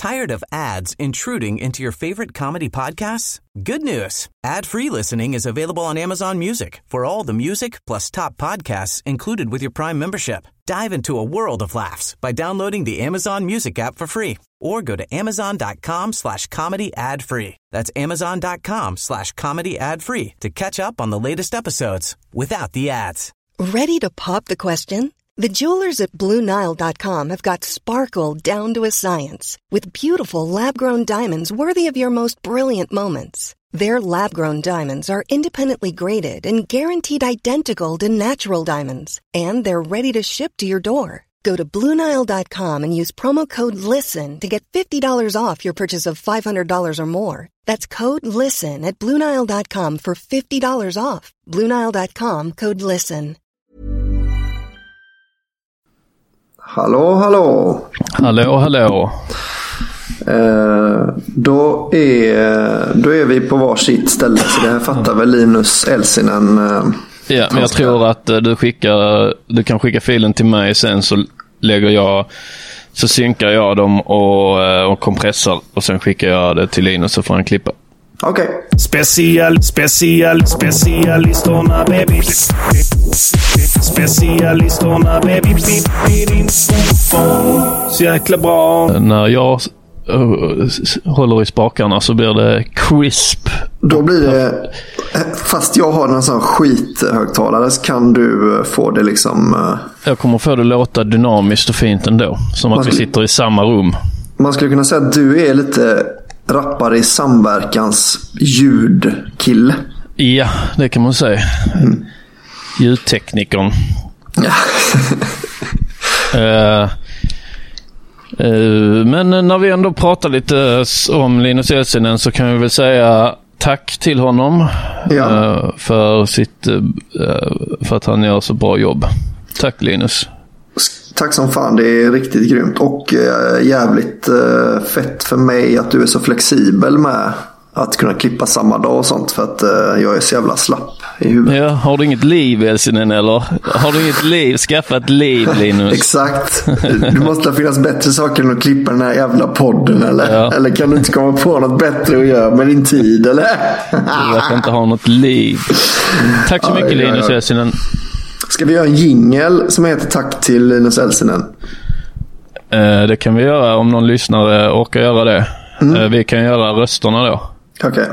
Tired of ads intruding into your favorite comedy podcasts? Good news. Ad-free listening is available on Amazon Music for all the music plus top podcasts included with your Prime membership. Dive into a world of laughs by downloading the Amazon Music app for free or go to amazon.com/comedy ad-free. That's amazon.com/comedy ad-free to catch up on the latest episodes without the ads. Ready to pop the question? The jewelers at BlueNile.com have got sparkle down to a science with beautiful lab-grown diamonds worthy of your most brilliant moments. Their lab-grown diamonds are independently graded and guaranteed identical to natural diamonds, and they're ready to ship to your door. Go to BlueNile.com and use promo code LISTEN to get $50 off your purchase of $500 or more. That's code LISTEN at BlueNile.com for $50 off. BlueNile.com, code LISTEN. Hallå, hallå. Hallå, hallå. Då är vi på varsitt ställe, så det här fattar väl Linus Elsinen. Ja, men jag tror att du kan skicka filen till mig sen, så så synkar jag dem och kompressar, och sen skickar jag det till Linus så får han klippa. Okej. Specialisterna baby. Specialisterna baby. Så jäkla bra. När jag håller i spakarna så blir det crisp. Då blir det, fast jag har en sån skithögtalare, så kan du få det liksom... Jag kommer få det låta dynamiskt och fint ändå, som att vi sitter i samma rum. Man skulle kunna säga att du är lite rappare i samverkans ljudkille. Ja, det kan man säga. Ljudteknikern. Ja. Men när vi ändå pratar lite om Linus Elsinen, så kan vi väl säga tack till honom för att han gör så bra jobb. Tack Linus. Tack som fan, det är riktigt grymt. Och jävligt fett för mig att du är så flexibel med att kunna klippa samma dag och sånt, för att jag är så jävla slapp i huvudet. Ja, har du inget liv, Elsinen, eller? Har du inget liv? Skaffa ett liv, Linus. Exakt. Du måste finnas bättre saker än att klippa den här jävla podden, eller? Ja. Eller kan du inte komma på något bättre att göra med din tid, eller? Jag kan inte ha något liv. Tack så mycket, Linus Elsinen. Ska vi göra en jingle som heter Tack till Linus Elsinen? Det kan vi göra om någon lyssnare orkar göra det. Vi kan göra rösterna då. Okej.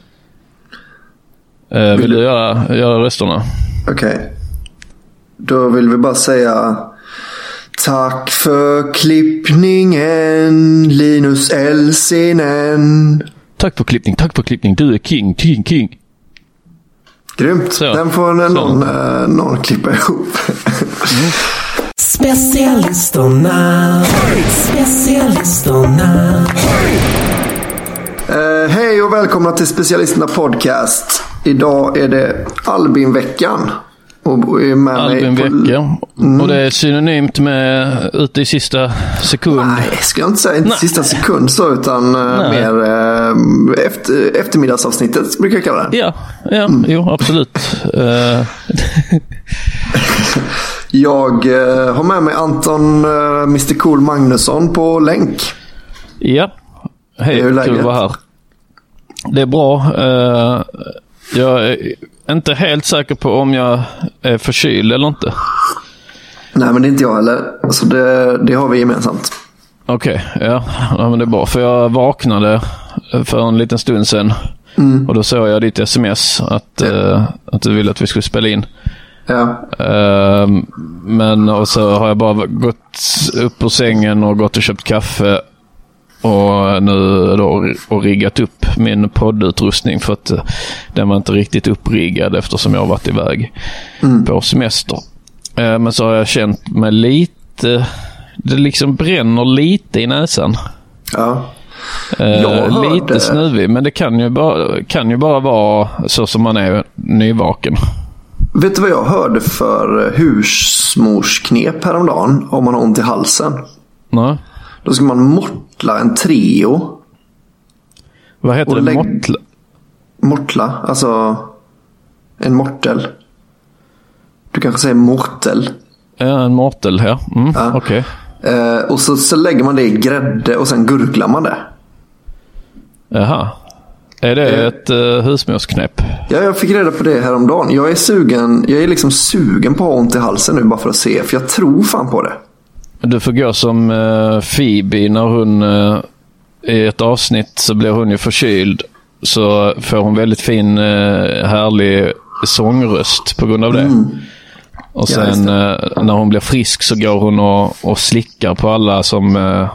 Vill du göra rösterna? Okej. Då vill vi bara säga tack för klippningen, Linus Elsinen. Tack för klippning. Du är king. Grymt. Så. Den får någon klippa ihop. Specialisterna. Hej och välkomna till Specialisterna podcast. Idag är det Albin-veckan. Albin-vecka. Och det är synonymt med ute i sista sekund. Nej, ska jag inte säga inte sista sekund så, utan mer eftermiddagsavsnittet brukar jag kalla det. Ja, jo, absolut. Jag har med mig Anton Mr. Cool Magnusson på länk. Ja, hej, kul att vara här. Det är bra. Jag är inte helt säker på om jag är förkyld eller inte. Nej, men det är inte jag heller. Så det har vi gemensamt. Okej, ja, men det är bra. För jag vaknade för en liten stund sedan. Och då såg jag ditt sms att du ville att vi skulle spela in. Ja. Men och så har jag bara gått upp på sängen och gått och köpt kaffe. Och nu då och riggat upp min poddutrustning, för att den var inte riktigt uppriggad eftersom jag har varit iväg på semester. Men så har jag känt mig lite, det liksom bränner lite i näsan. Ja. Lite snuvig, men det kan ju bara vara så som man är nyvaken. Vet du vad jag hörde för husmorsknep häromdagen om man har ont i halsen? Nej. Då ska man mortla en Treo. Vad heter det? Mortla? Mortla, alltså en mortel. Du kanske säger mortel. Ja, en mortel här. Ja. Okej. Och så lägger man det i grädde och sen gurglar man det. Jaha. Är det ett husmorsknäpp? Ja, jag fick reda på det häromdagen. Jag är liksom sugen på att ha ont i halsen nu bara för att se. För jag tror fan på det. Du får gå som Phoebe när hon i ett avsnitt så blir hon ju förkyld. Så får hon väldigt fin härlig sångröst på grund av det. Och sen när hon blir frisk så går hon och slickar på alla som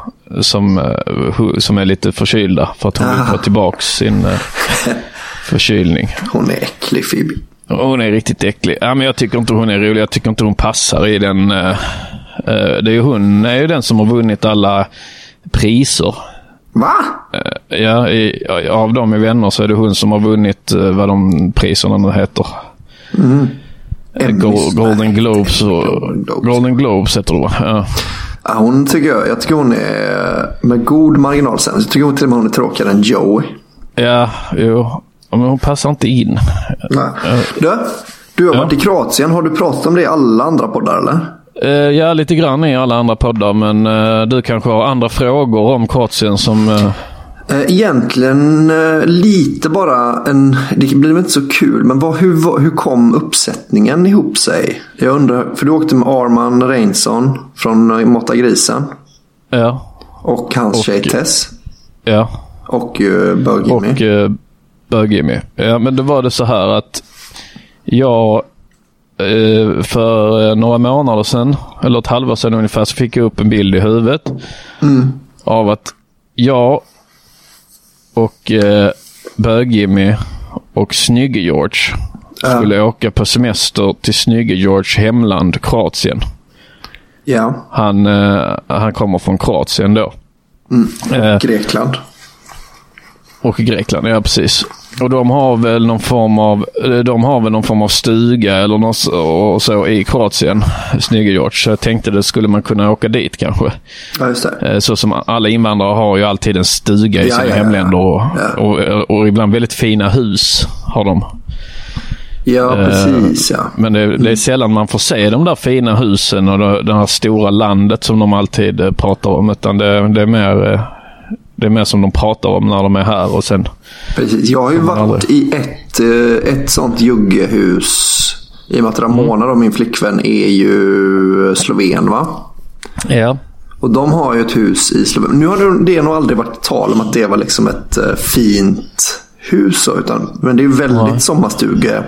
är lite förkylda för att hon vill få tillbaka sin förkylning. Hon är äcklig, Phoebe. Hon är riktigt äcklig. Ja, men jag tycker inte hon är rolig. Jag tycker inte hon passar i den. Hon är ju den som har vunnit alla priser. Va? Ja, av dem i Vänner så är det hon som har vunnit vad de priserna nu heter. Golden Globes och Golden Globes heter det, va? Ja. Ja, jag tycker hon är med god marginal sen. Jag tycker till och med hon är tråkigare än Joey. Ja, jo. Men hon passar inte in. Nej. Du har varit i Kroatien. Har du pratat om det i alla andra poddar eller? Ja, lite grann i alla andra poddar. Men du kanske har andra frågor om Kroatien som... Egentligen lite bara det blir inte så kul, men hur kom uppsättningen ihop sig? Jag undrar, för du åkte med Arman Reinsson från Måtta Grisen. Ja. Och hans tjej Tess. Ja. Och Bög-Jimmy. Och Bög-Jimmy. Ja, men då var det så här att jag för några månader sedan, eller ett halvår sedan ungefär, så fick jag upp en bild i huvudet av att jag och Bög-Jimmy och Snygge-George skulle åka på semester till Snygge-George hemland Kroatien. Ja. Han kommer från Kroatien då. Grekland. Och Grekland, ja precis. Och de har väl någon form av stuga eller något och så i Kroatien, Snygge-George. Så jag tänkte det skulle man kunna åka dit kanske. Ja, just det. Så som alla invandrare har ju alltid en stuga i sina hemländer och ibland väldigt fina hus har de. Ja, precis, ja. Men det är sällan man får se de där fina husen och det här stora landet som de alltid pratar om, utan det är mer som de pratar om när de är här och sen... Precis, jag har ju varit i ett sånt juggehus i och med att Ramona och min flickvän är ju sloven, va? Ja. Och de har ju ett hus i Slovenien. Nu har det nog aldrig varit tal om att det var liksom ett fint hus, men det är ju väldigt sommarstuge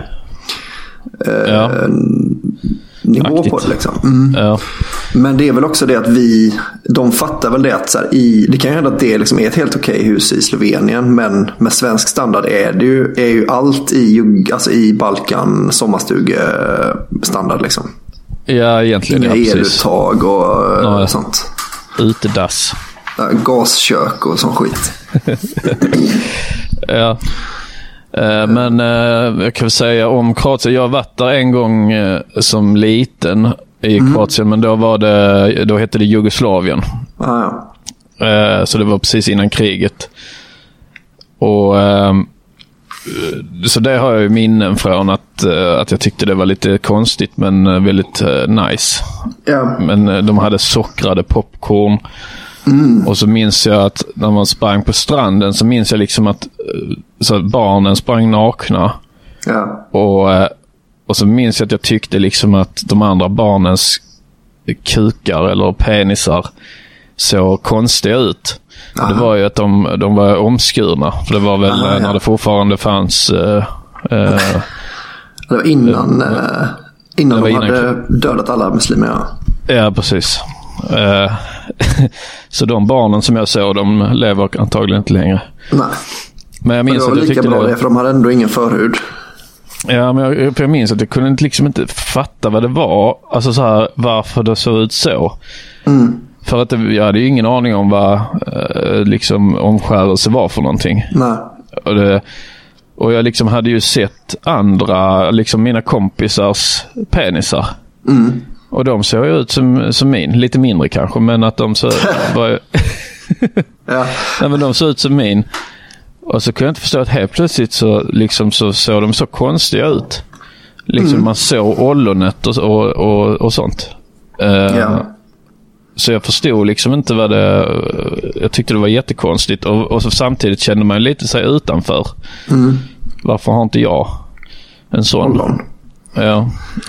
nivå på det liksom. Ja. Men det är väl också det att de fattar väl det att så här, det kan ju hända att det liksom är ett helt okej hus i Slovenien, men med svensk standard är ju allt i Balkan sommarstugestandard liksom. Ja, egentligen. Inga eluttag och sånt. Utedass. Gaskök och sån skit. Ja. Men jag kan säga om Kroatien, jag har varit där en gång som liten i Kroatien, men då hette det Jugoslavien. Så det var precis innan kriget. Och så det har jag ju minnen från att jag tyckte det var lite konstigt men väldigt nice. Ja. Men de hade sockrade popcorn. Och så minns jag att när man sprang på stranden så minns jag liksom att så barnen sprang nakna. Ja. Och så minns jag att jag tyckte liksom att de andra barnens kukar eller penisar såg konstiga ut. Det var ju att de var omskurna. För det var väl när det fortfarande fanns... det var innan de hade dödat alla muslimer. Ja, precis. Så de barnen som jag såg, de lever antagligen inte längre. Nej. Men jag minns det var att jag lika tyckte bra det, för de hade ändå ingen förhud. Ja, men jag minns att jag kunde liksom inte fatta vad det var. Alltså så här, varför det såg ut så. För att jag hade ju ingen aning om vad liksom omskärelse var för någonting. Nej. Och jag liksom hade ju sett andra, liksom mina kompisars penisar. Och de såg ut som min, lite mindre kanske, men att de såg ja. Nej, men de såg ut som min. Och så kunde jag inte förstå att helt plötsligt så såg de så konstiga ut. Liksom man såg ollonet och sånt. Så jag förstod liksom inte vad det... Jag tyckte det var jättekonstigt. Och så samtidigt kände man lite sig utanför. Varför har inte jag en sån? Ollon. Ja.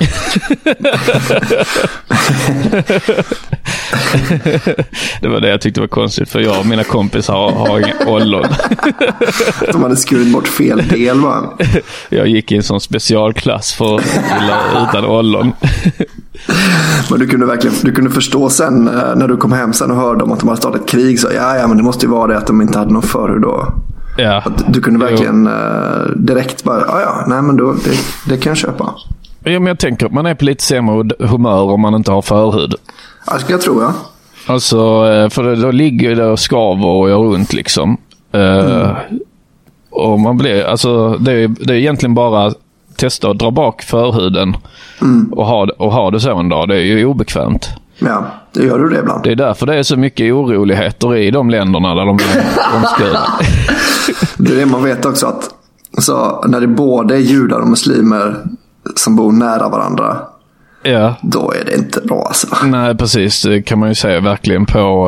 Det var det jag tyckte var konstigt. För jag och mina kompisar har ingen ollon. De hade skurit bort fel del, va? Jag gick i en sån specialklass för utan ollon. Men du kunde förstå sen när du kom hem sen och hörde om att de hade startat ett krig. Så ja, men det måste ju vara det att de inte hade någon förhud då. Ja. Att du kunde verkligen direkt bara, nej men då, det kan jag köpa. Ja, men jag tänker att man är på lite sämre humör om man inte har förhud. Ja, skulle jag tro, ja. Alltså, för då ligger det och skaver och gör ont liksom. Och man blir, alltså det är egentligen bara testa att dra bak förhuden och ha det så en dag. Det är ju obekvämt. Ja, det gör du det ibland. Det är därför det är så mycket oroligheter i de länderna där de är. Det är det man vet också, att så, när det både är judar och muslimer som bor nära varandra, ja, då är det inte bra alltså. Nej, precis. Det kan man ju säga verkligen på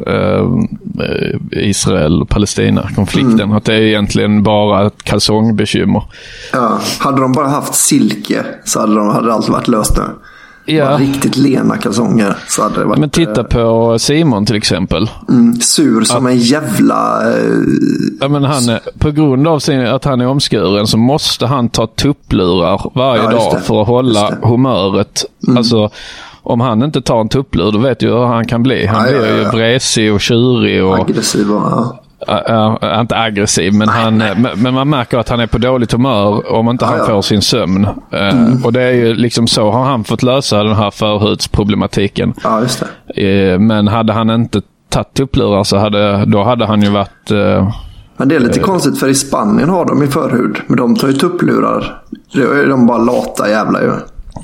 Israel-Palestina-konflikten. Att det är egentligen bara ett kalsongbekymmer. Ja, hade de bara haft silke så hade det alltid varit löst nu. Ja. Riktigt lena kalsonger så hade det varit... Men titta på Simon till exempel. Sur som en jävla... Ja, men han är, på grund av att han är omskuren så måste han ta tupplurar varje dag för att hålla humöret. Alltså, om han inte tar en tupplur, då vet du hur han kan bli. Han blir ju vresig och tjurig och... aggressiv och... inte aggressiv, men men man märker att han är på dåligt humör om inte han får sin sömn. Och det är ju liksom så har han fått lösa den här förhudsproblematiken. Ja, just det. Men hade han inte tagit tupplurar så hade han ju varit... Men det är lite konstigt, för i Spanien har de i förhud, men de tar ju tupplurar. De bara lata jävla ju.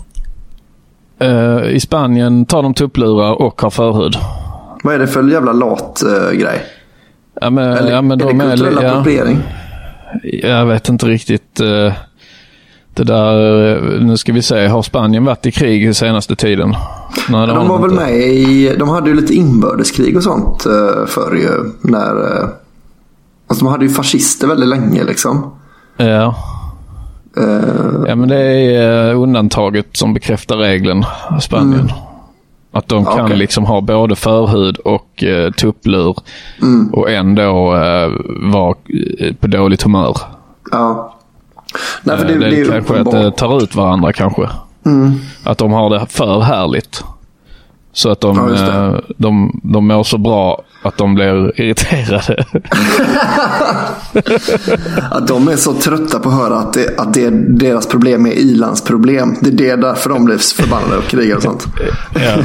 I Spanien tar de tupplurar och har förhud. Vad är det för jävla lat grej? Ja, men, eller ja, men är de det kulturell appropriering? Jag vet inte riktigt det där. Nu ska vi se, har Spanien varit i krig i senaste tiden? Nej, de var väl med i, de hade ju lite inbördeskrig och sånt förr ju, när alltså de hade ju fascister väldigt länge liksom. Ja. Ja, men det är undantaget som bekräftar regeln i Spanien. Att de kan liksom ha både förhud och tupplur och ändå vara på dåligt humör. Ja. Nej, för det är kanske att det tar ut varandra kanske. Att de har det för härligt. Så att de mår så bra att de blir irriterade. Att de är så trötta på att höra att deras problem är i-lands problem. Det är därför de blir förbannade och krigar och sånt. Ja.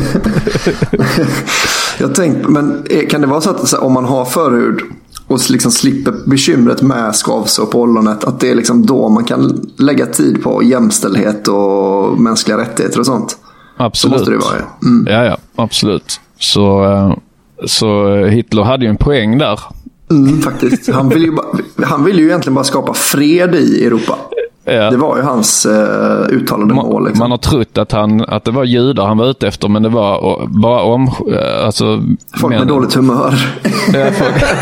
Jag tänkte, men kan det vara så att om man har förhud och liksom slipper bekymret med skavsår på ollonet, att det är liksom då man kan lägga tid på jämställdhet och mänskliga rättigheter och sånt? Absolut. Så måste det vara. Ja, absolut. Så Hitler hade ju en poäng där. Faktiskt. Han vill ju egentligen bara skapa fred i Europa. Ja. Det var ju hans uttalade mål. Liksom. Man har trott att det var judar han var ute efter, men det var bara alltså, folk med dåligt humör. Ja,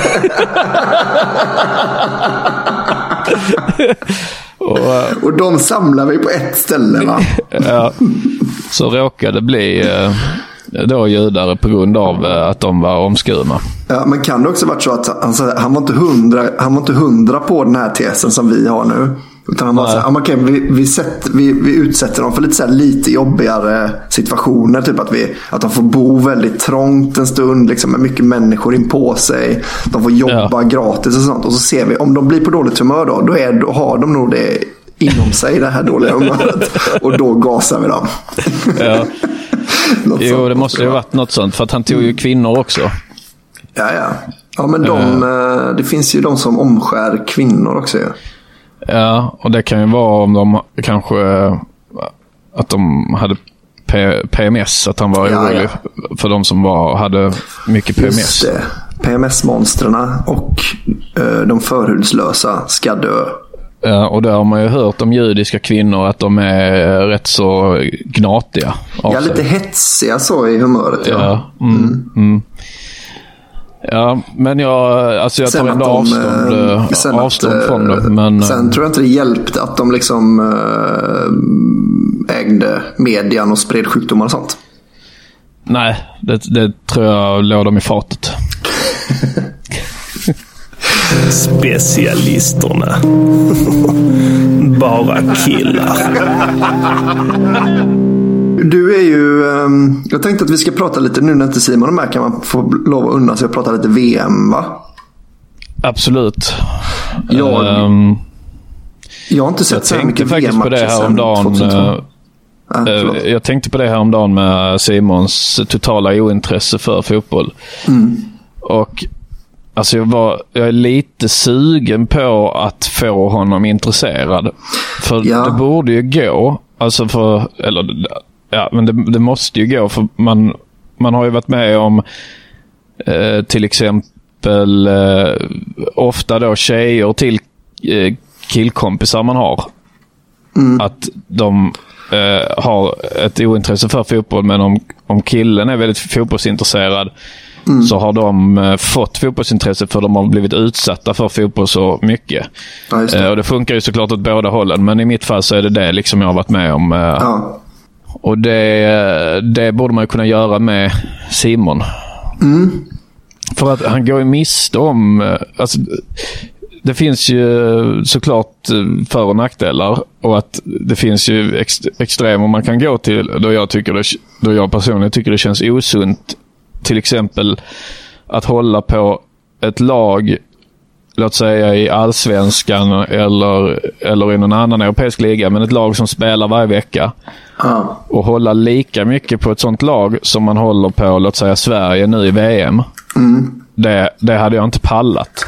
och de samlar vi på ett ställe, va? Ja, så råkade det bli då judar på grund av att de var omskurna. Ja, men kan det också varit så att han var inte hundra på den här tesen som vi har nu? Utan han var så här, vi utsätter dem för lite, så här, lite jobbigare situationer. Typ att de får bo väldigt trångt en stund liksom, med mycket människor in på sig. De får jobba gratis och sånt. Och så ser vi, om de blir på dåligt humör då har de nog det inom sig, det här dåliga humöret. Och då gasar vi dem. Ja. Jo, det måste ju ha varit något sånt. För att han tog ju kvinnor också. Ja, men det finns ju de som omskär kvinnor också. Ja, och det kan ju vara om de kanske att de hade PMS, att han var orolig för de som hade mycket PMS. Just det. PMS-monstrarna och de förhudslösa ska dö. Och där har man ju hört om judiska kvinnor att de är rätt så gnatiga. Ja, lite hetsiga så i humöret. Ja. Ja, men jag tar ändå avstånd från det. Men, sen tror jag inte det hjälpte att de liksom ägde median och spred sjukdomar och sånt. Nej, det tror jag låg dem i fatet. Specialisterna. Bara killar. Du är ju... jag tänkte att vi ska prata lite nu när inte Simon är med. Kan man få lov att unna sig att prata lite VM, va? Absolut. Jag har inte sett så mycket VM-matcher sedan 2002. Jag tänkte på det här om dagen med Simons totala ointresse för fotboll. Och alltså jag är lite sugen på att få honom intresserad. För det borde ju gå. Alltså men det måste ju gå. För man har ju varit med om till exempel ofta då tjejer till killkompisar man har. Att de har ett ointresse för fotboll, men om killen är väldigt fotbollsintresserad så har de fått fotbollsintresse för de har blivit utsatta för fotboll så mycket. Och det funkar ju såklart åt båda hållen, men i mitt fall så är det liksom jag har varit med om. Och det borde man ju kunna göra med Simon. För att han går ju miste om... Alltså, det finns ju såklart för- och nackdelar, och att det finns ju extremer man kan gå till då jag personligen tycker det känns osunt. Till exempel att hålla på ett lag, låt säga i Allsvenskan eller i någon annan europeisk liga, men ett lag som spelar varje vecka och hålla lika mycket på ett sånt lag som man håller på, låt säga Sverige nu i VM. Det hade jag inte pallat.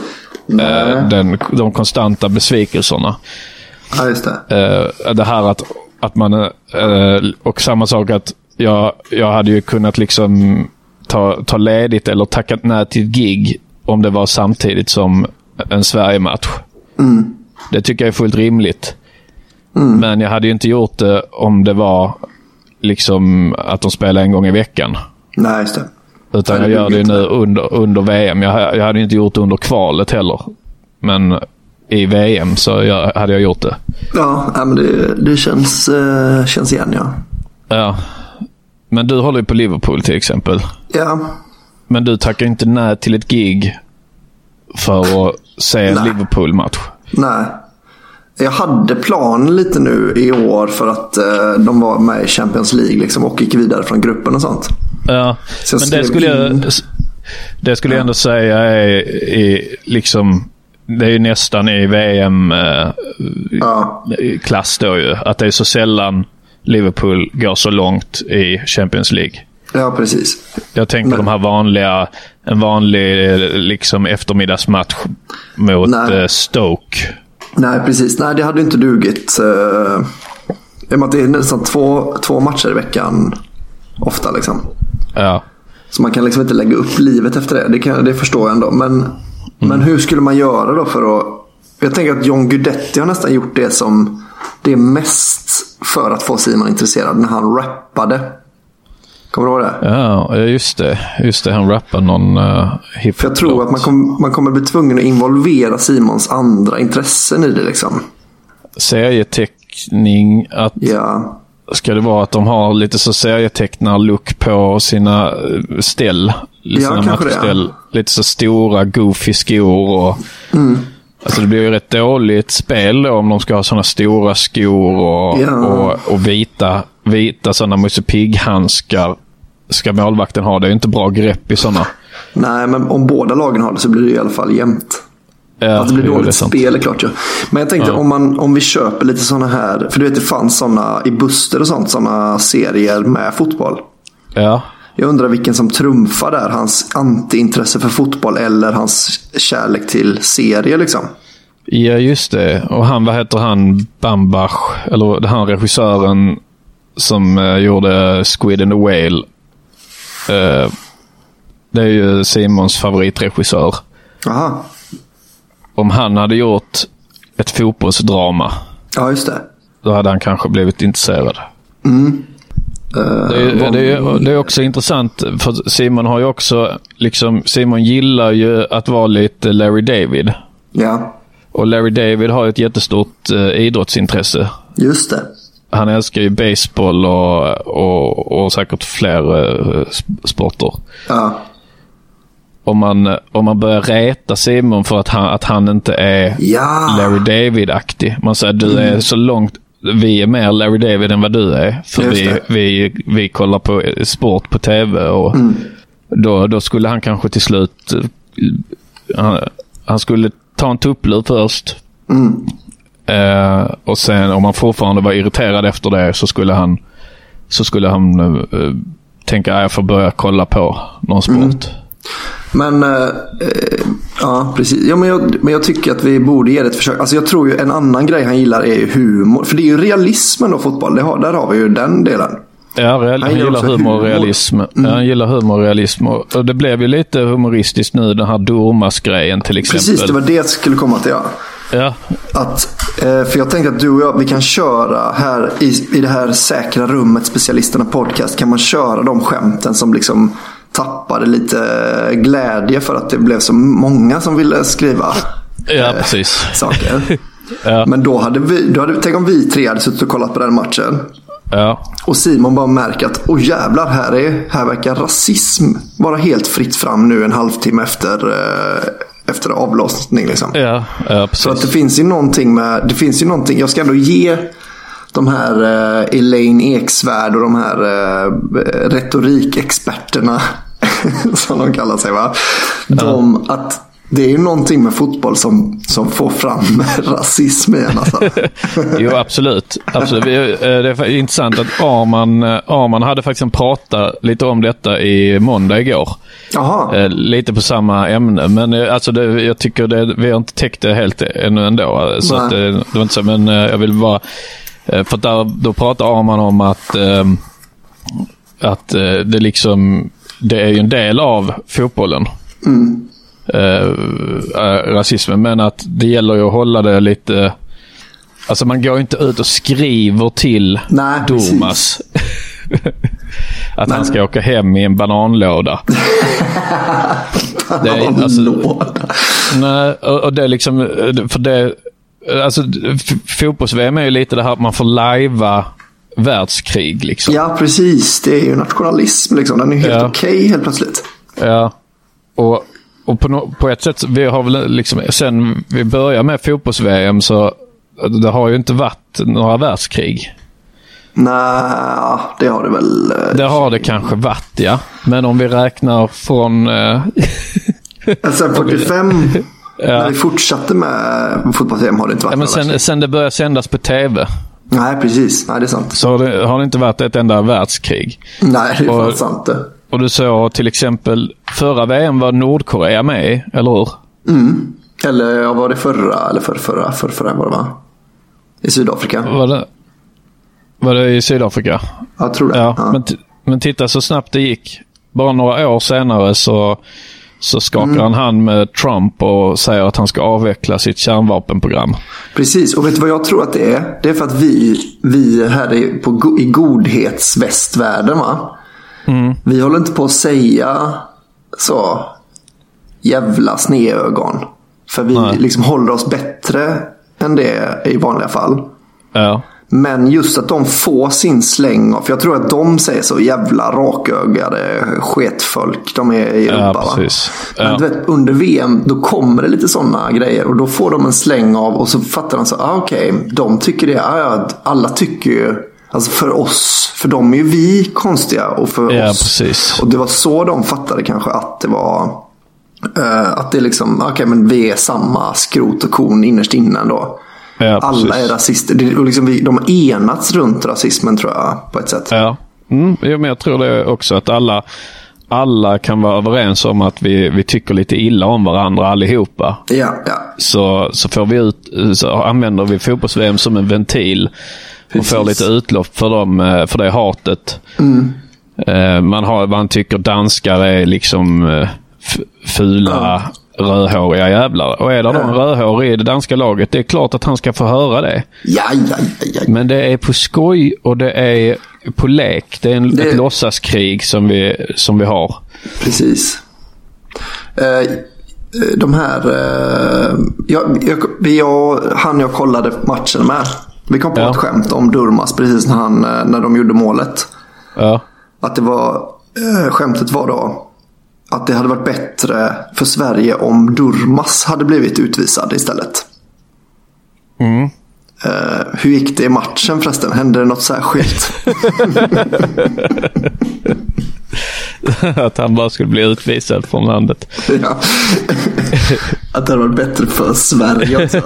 De konstanta besvikelserna. Ja, just det. Det här att man och samma sak att jag hade ju kunnat liksom ta ledigt eller tacka nej till ett gig om det var samtidigt som en Sverige-match. Det tycker jag är fullt rimligt. Men jag hade ju inte gjort det om det var liksom att de spelar en gång i veckan. Nej, just det. Utan jag gör det nu under VM. Jag hade inte gjort det under kvalet heller. Men i VM så hade jag gjort det. Ja, men det känns igen, ja. Ja. Men du håller ju på Liverpool till exempel. Ja. Men du tackar inte nej till ett gig för att se en Liverpool-match. Nej. Jag hade plan lite nu i år för att de var med i Champions League liksom, och gick vidare från gruppen och sånt. Ja, men det skulle jag ändå säga är liksom, det är ju nästan i VM-klass då ju. Att det är så sällan Liverpool går så långt i Champions League. Ja, precis. Jag tänker de här en vanlig liksom eftermiddagsmatch mot Stoke. Nej, precis. Nej, det hade inte dugit. Det är nästan två matcher i veckan ofta liksom. Ja. Så man kan liksom inte lägga upp livet efter det. Det förstår jag ändå. Men hur skulle man göra då för att... Jag tänker att John Guidetti har nästan gjort det som det är mest för att få Simon intresserad när han rappade. Kommer du ihåg det? Ja, just det. Han rappade någon hiphop. För jag tror att man kommer bli tvungen att involvera Simons andra intressen i det liksom. Serieteckning, att... Ja. Ska det vara att de har lite så serietecknar-look på sina ställ? Sina matchställ. Lite så stora, goofy skor. Och, alltså det blir ju rätt dåligt spel då, om de ska ha såna stora skor och vita sådana Musse Pigg-handskar. Ska målvakten ha? Det är ju inte bra grepp i sådana. Nej, men om båda lagen har det så blir det i alla fall jämnt. Att det blir dåligt spel är klart. Ja. Men jag tänkte om vi köper lite såna här, för du vet det fanns såna i Buster och sånt, såna serier med fotboll. Ja. Jag undrar vilken som trumfar där, hans antiintresse för fotboll eller hans kärlek till serier liksom. Ja, just det. Och vad heter han? Bambach, eller han regissören som gjorde Squid and the Whale. Det är ju Simons favoritregissör. Aha. Om han hade gjort ett fotbollsdrama. Ja, just det. Då hade han kanske blivit intresserad. Det är också intressant, för Simon har ju också liksom, Simon gillar ju att vara lite Larry David. Ja. Och Larry David har ju ett jättestort idrottsintresse. Just det. Han älskar ju baseball och säkert fler sporter. Ja. Om man börjar reta Simon för att han inte är Larry David-aktig. Man säger du är så långt, vi är mer Larry David än vad du är. För vi kollar på sport på tv och då skulle han kanske till slut han skulle ta en tupplur först. Och sen om han fortfarande var irriterad efter det så skulle han tänka jag får börja kolla på någon sport. Men ja, precis. Ja, men jag tycker att vi borde ge det ett försök. Alltså jag tror ju en annan grej han gillar är ju humor. För det är ju realismen och fotboll. Där har vi ju den delen. Ja, han gillar humor och realism. Han gillar humor och realism. Och det blev ju lite humoristiskt nu, den här Dormas-grejen till exempel. Precis, det var det jag skulle komma till. Ja. För jag tänkte att du och jag, vi kan köra här i det här säkra rummet, Specialisterna podcast, kan man köra de skämten som liksom tappade lite glädje för att det blev så många som ville skriva precis. saker. Ja. Men då hade tänk om vi tre hade suttit och kollat på den matchen. Ja. Och Simon bara märker att jävlar, här verkar rasism vara helt fritt fram nu en halvtimme efter avlossning liksom. Ja, precis. Så att det finns ju någonting jag ska ändå ge de här Elaine Eksvärd och de här retorikexperterna som de kallar sig, va? Att det är ju någonting med fotboll som får fram rasism igen alltså. Jo, absolut. Det är intressant att Arman hade faktiskt en prata lite om detta i måndag igår. Lite på samma ämne. Men alltså jag tycker vi har inte täckt det helt ännu ändå. Så att, det var inte så, men jag vill bara för då pratar Arman om att det liksom det är ju en del av fotbollen. Rasismen, men att det gäller ju att hålla det lite, alltså man går inte ut och skriver till Dormas att han ska åka hem i en bananlåda. Nej, och det är liksom för det, alltså fotbolls-VM är ju lite det här att man får lajva världskrig liksom. Ja, precis, det är ju nationalism liksom, den är helt okej helt plötsligt. Ja, och på ett sätt, vi har väl liksom, sen vi börjar med fotbolls-VM så det har ju inte varit några världskrig. Nej, det har det väl. Det har det kanske varit, ja. Men om vi räknar från sen 45 när vi fortsatte med fotbolls-VM har det inte varit. Ja, men sen det började sändas på tv. Nej, precis. Nej, det är sant. Så har det inte varit ett enda världskrig. Nej, det är fan sant det. Och du sa till exempel förra VM var Nordkorea med, eller hur? Eller var det förra eller förra var det, va? I Sydafrika. Var det i Sydafrika? Jag tror det. Ja. Men titta så snabbt det gick. Bara några år senare så skakar han hand med Trump och säger att han ska avveckla sitt kärnvapenprogram. Precis, och vet du vad jag tror att det är? Det är för att vi här i godhetsvästvärlden, va? Vi håller inte på att säga så jävla sneögon. För vi liksom håller oss bättre än det i vanliga fall. Ja. Men just att de får sin släng av, för jag tror att de säger så jävla rakögade sketfolk de är i Europa, va? Men du vet, under VM då kommer det lite sådana grejer och då får de en släng av och så fattar de så, okej, de tycker det, alla tycker ju, alltså för oss, för dem är ju vi konstiga och för oss. Precis. Och det var så de fattade kanske att det var att det liksom, okej, men vi är samma skrot och korn innerst innan då. Ja, alla är rasister. Och liksom de har enats runt rasismen, tror jag, på ett sätt. Ja, men jag tror det också att alla kan vara överens om att vi tycker lite illa om varandra allihopa. Ja. Så får vi så använder vi fotbolls-VM som en ventil. Precis. Och får lite utlopp för det hatet. Man tycker danskar är liksom fula rödhåriga jävlar. Och är det då en rödhårig i det danska laget, det är klart att han ska få höra det. Ja. Men det är på skoj och det är på lek. Det är ett låtsaskrig som vi har. Precis. De här... jag kollade matchen med. Vi kom på ett skämt om Durmaz precis när de gjorde målet. Ja. Att det var... skämtet var då att det hade varit bättre för Sverige om Durmaz hade blivit utvisad istället. Hur gick det i matchen förresten? Hände det något särskilt? Att han bara skulle bli utvisad från landet. Ja. Att det hade varit bättre för Sverige också.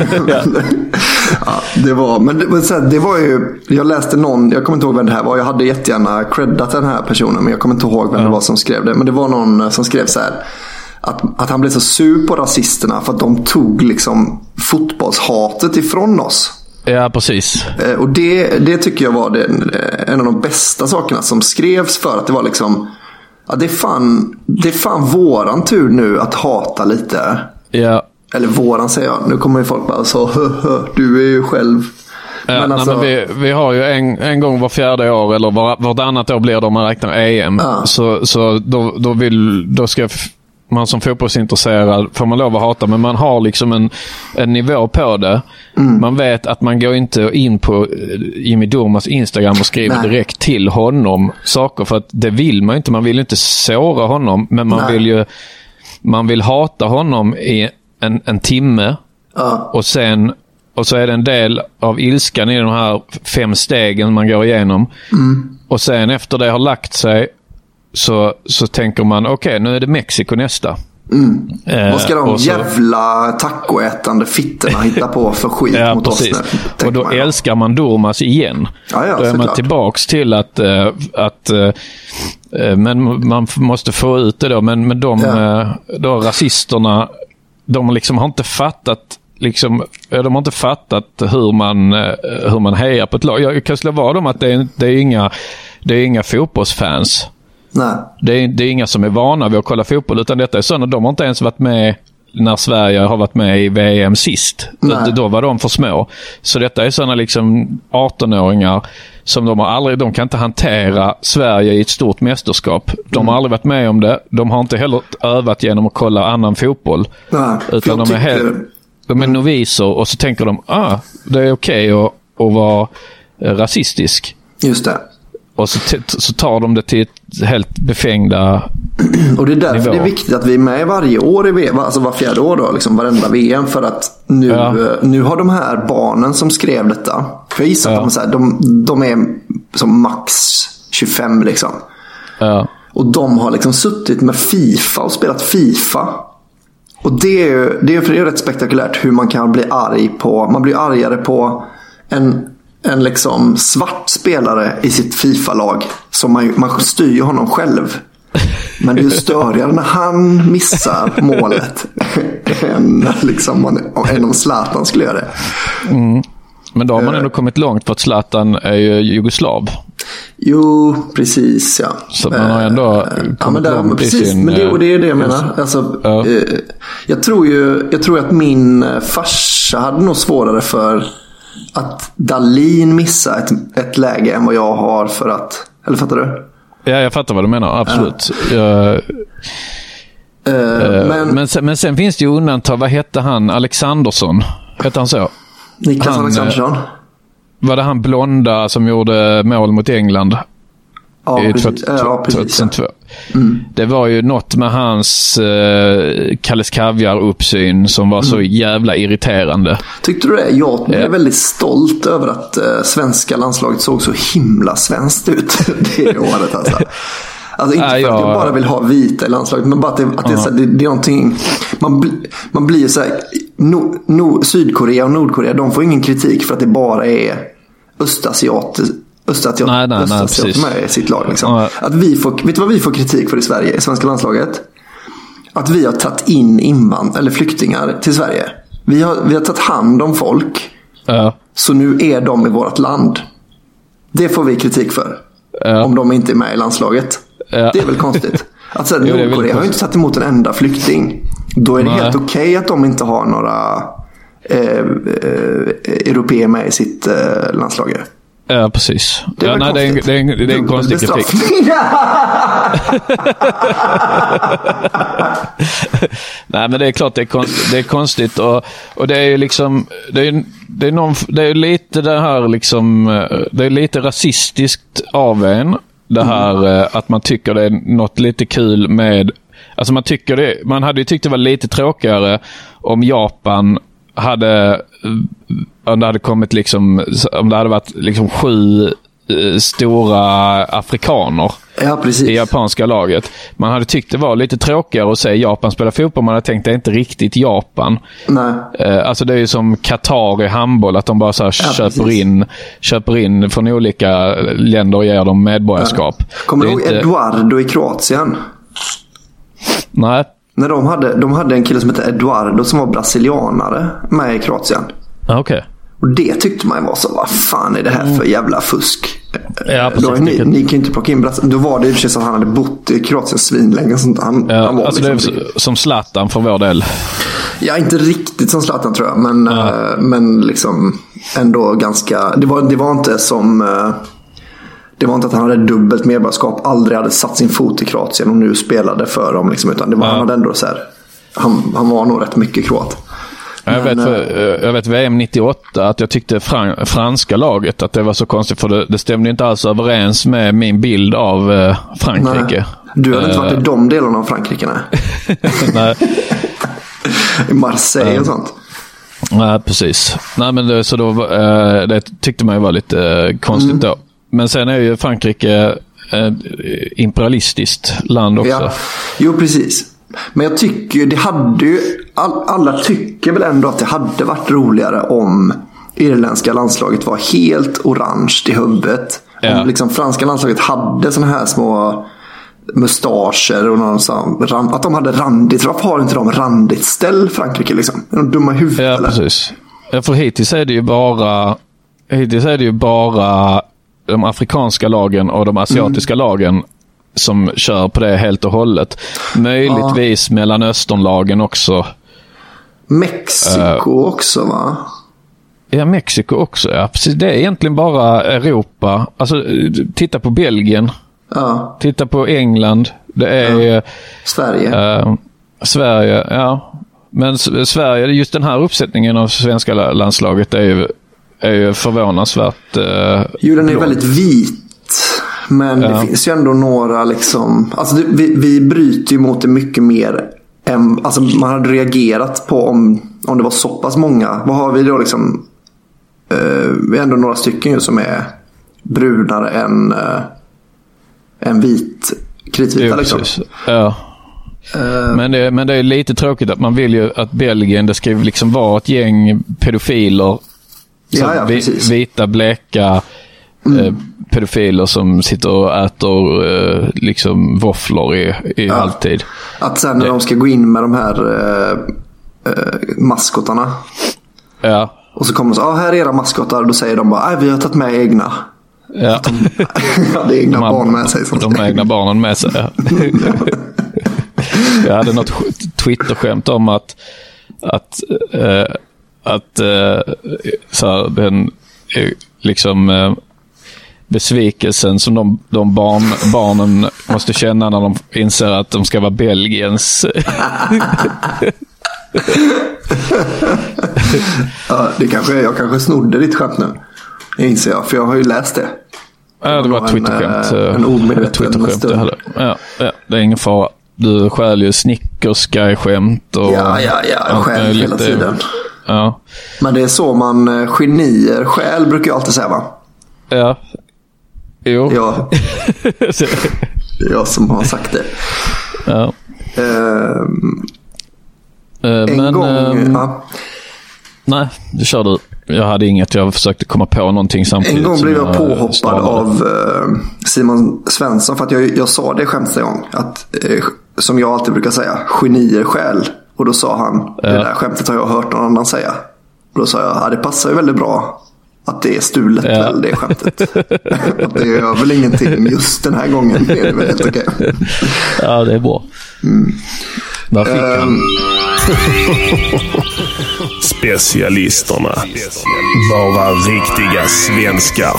Det var ju, jag läste jag kommer inte ihåg vem det här var. Jag hade jättegärna creddat den här personen, men jag kommer inte ihåg vem det var som skrev det. Men det var någon som skrev så här att han blev så sur på rasisterna för att de tog liksom fotbollshatet ifrån oss. Ja, precis. Och det tycker jag var en av de bästa sakerna som skrevs, för att det var liksom det är fan våran tur nu att hata lite. Ja. Eller våran säger jag. Nu kommer ju folk bara så du är ju själv. Men alltså... vi har ju en gång var 4:e år eller vartannat år blir det om man räknar EM. Så då ska man som fotbollsintresserad får man lov att hata, men man har liksom en nivå på det. Man vet att man går inte in på Jimmy Durmaz Instagram och skriver direkt till honom saker, för att det vill man inte. Man vill inte såra honom, men man vill hata honom i en timme. Och så är det en del av ilskan i de här 5 stegen man går igenom. Och sen efter det har lagt sig så tänker man okej, nu är det Mexiko nästa. Vad ska de jävla tacoätande fitterna hitta på för skit mot precis. oss nu? Och då älskar man Durmaz igen. Då är man tillbaks till att men man måste få ut det då. Men då rasisterna, de liksom har inte fattat hur man hejar på ett lag. Jag kan slå vad om att det är inga fotbollsfans. Nej. Det är inga som är vana vid att kolla fotboll, utan detta är sådana, de har inte ens varit med när Sverige har varit med i VM sist. Då var de för små. Så detta är sådana liksom 18-åringar som de kan inte hantera Sverige i ett stort mästerskap. De har aldrig varit med om det. De har inte heller övat genom att kolla annan fotboll. Nej, utan de är noviser, och så tänker de det är okej att vara rasistisk. Just det. Och så tar de det till ett helt befängda och det är därför nivå. Det är viktigt att vi är med varje år i VM, alltså var 4:e år då, liksom varenda VM, för att nu har de här barnen som skrev detta, för jag gissar att de är som max 25 liksom. Ja. Och de har liksom suttit med FIFA och spelat FIFA. Och det är rätt spektakulärt hur man kan bli arg på, man blir argare på en liksom svart spelare i sitt FIFA-lag, som man styr honom själv, men det är ju störigare när han missar målet än om Zlatan skulle göra det. Men då har man ändå kommit långt, för att Zlatan är ju jugoslav. Jo, precis, ja. Så man har ändå kommit långt i sin... Men det är det jag menar. Alltså, jag tror att min farsa hade nog svårare för att Dahlin missa ett läge än vad jag har för att... Eller fattar du? Ja, jag fattar vad du menar, absolut. Men sen finns det ju undantag. Vad hette han? Alexandersson? Hette han så? Niklas Alexandersson? Var det han blonda som gjorde mål mot England? Ja, precis. 2002. Det var ju något med hans Kalles Kaviar-uppsyn som var så jävla irriterande. Tyckte du det? Jag är väldigt stolt över att svenska landslaget såg så himla svenskt ut det året alltså. Alltså inte för att jag bara vill ha vita i landslaget, men bara att det är någonting, man blir så här, Sydkorea och Nordkorea, de får ingen kritik för att det bara är östasiater med i sitt lag liksom. Att vet du vad vi får kritik för i Sverige, i svenska landslaget? Att vi har tagit in flyktingar till Sverige. Vi har tagit hand om folk. Så nu är de i vårt land. Det får vi kritik för. Om de inte är med i landslaget. Det är väl konstigt. Att Nordkorea har ju inte tagit emot en enda flykting. Då är det helt okej att de inte har några europeer med i sitt landslag. Ja, precis. Det är en konstig kritik. Nej, men det är klart det är konstigt och det är ju liksom det är lite det här liksom, det är lite rasistiskt av en det här att man tycker det är något lite kul med, alltså man hade ju tyckt det var lite tråkigare om Japan om det hade kommit liksom, om det hade varit liksom 7 stora afrikaner i japanska laget. Man hade tyckt det var lite tråkigare att se Japan spela fotboll. Man hade tänkt det är inte riktigt Japan. Nej. Alltså det är ju som Qatar i handboll, att de bara så här köper in från olika länder och ger dem medborgarskap. Kommer du ihåg Eduardo i Kroatien? Nej. När de hade en kille som hette Eduardo som var brasilianare med i Kroatien. Okej. Okay. Och det tyckte man var så, vad fan är det här för jävla fusk? Ja, precis. Ni kan ju inte plocka in Brasilien. Då var det ju så att han hade bott i Kroatien svinlänge. Han var alltså liksom det är som Zlatan för vår del. Ja, inte riktigt som Zlatan tror jag. Men liksom ändå ganska... Det var inte som... Det var inte att han hade dubbelt medborgarskap, aldrig hade satt sin fot i Kroatien och nu spelade för dem liksom, utan det var, han hade ändå så här, han var nog rätt mycket kroat. Jag vet VM 98 att jag tyckte franska laget att det var så konstigt, för det stämde inte alls överens med min bild av Frankrike. Nej. Du hade inte varit i de delarna av Frankrike, nej. Nej. I Marseille och sånt. Nej, precis. Nej, men det tyckte man ju var lite konstigt då. Men sen är ju Frankrike imperialistiskt land också. Ja. Jo, precis. Men jag tycker det hade ju... Alla tycker väl ändå att det hade varit roligare om irländska landslaget var helt orange i huvudet. Ja. Om liksom franska landslaget hade såna här små mustascher och att de hade randigt. Varför har inte de randigt ställ, Frankrike liksom? Är de dumma i huvudet? Ja, eller? Precis. Ja, för hittills är det ju bara de afrikanska lagen och de asiatiska lagen som kör på det helt och hållet. Möjligtvis Mellanösternlagen också. Mexiko också, va? Ja, Mexiko också. Ja, precis. Det är egentligen bara Europa. Alltså, titta på Belgien. Ja. Titta på England. Det är Sverige, ja. Men Sverige, just den här uppsättningen av svenska landslaget är ju förvånansvärt jo, den är väldigt vit. Men det finns ju ändå några liksom... Alltså vi bryter ju mot det mycket mer än... Alltså man hade reagerat på om det var så pass många. Vad har vi då liksom... Vi är ändå några stycken ju som är brunare än kritvita liksom. Ja. Men det är lite tråkigt att man vill ju att Belgien, det ska ju liksom vara ett gäng pedofiler. Vita, bleka pedofiler som sitter och äter liksom våfflor i alltid. Att sen när de ska gå in med de här maskotarna. Ja. Och så kommer de så, här är era maskotar. Och då säger de bara, vi har tagit med egna. Ja. Det är egna barn med sig. De har egna barnen med sig, ja. Jag hade något Twitter-skämt om att så här, den liksom besvikelsen som de barnen måste känna när de inser att de ska vara Belgiens. Ja, jag kanske snodde ditt skämt nu. Jag inser jag, för jag har ju läst det. Ja, det var ett Twitter-skämt. En omedveten stund. Ja, det är ingen fara. Du stjäl ju Snickers-skämt och jag stjäl hela tiden. Ja. Men det är så man genier stjäl, brukar jag alltid säga, va? Ja. Jo. Ja. Det är jag som har sagt det. Ja. En gång... Nej, det kör du. Jag hade inget, jag försökte komma på någonting samtidigt. En gång blev jag påhoppad av Simon Svensson för att jag sa det skämtet en gång. Att, som jag alltid brukar säga, genier stjäl. Och då sa han, det där skämtet har jag hört någon annan säga. Och då sa jag, det passar ju väldigt bra att det är stulet väl, det skämtet. Att det gör väl ingenting just den här gången. Det är väl helt okej. Ja, det är bra. Där fick han. Specialisterna. Bara riktiga svenskar.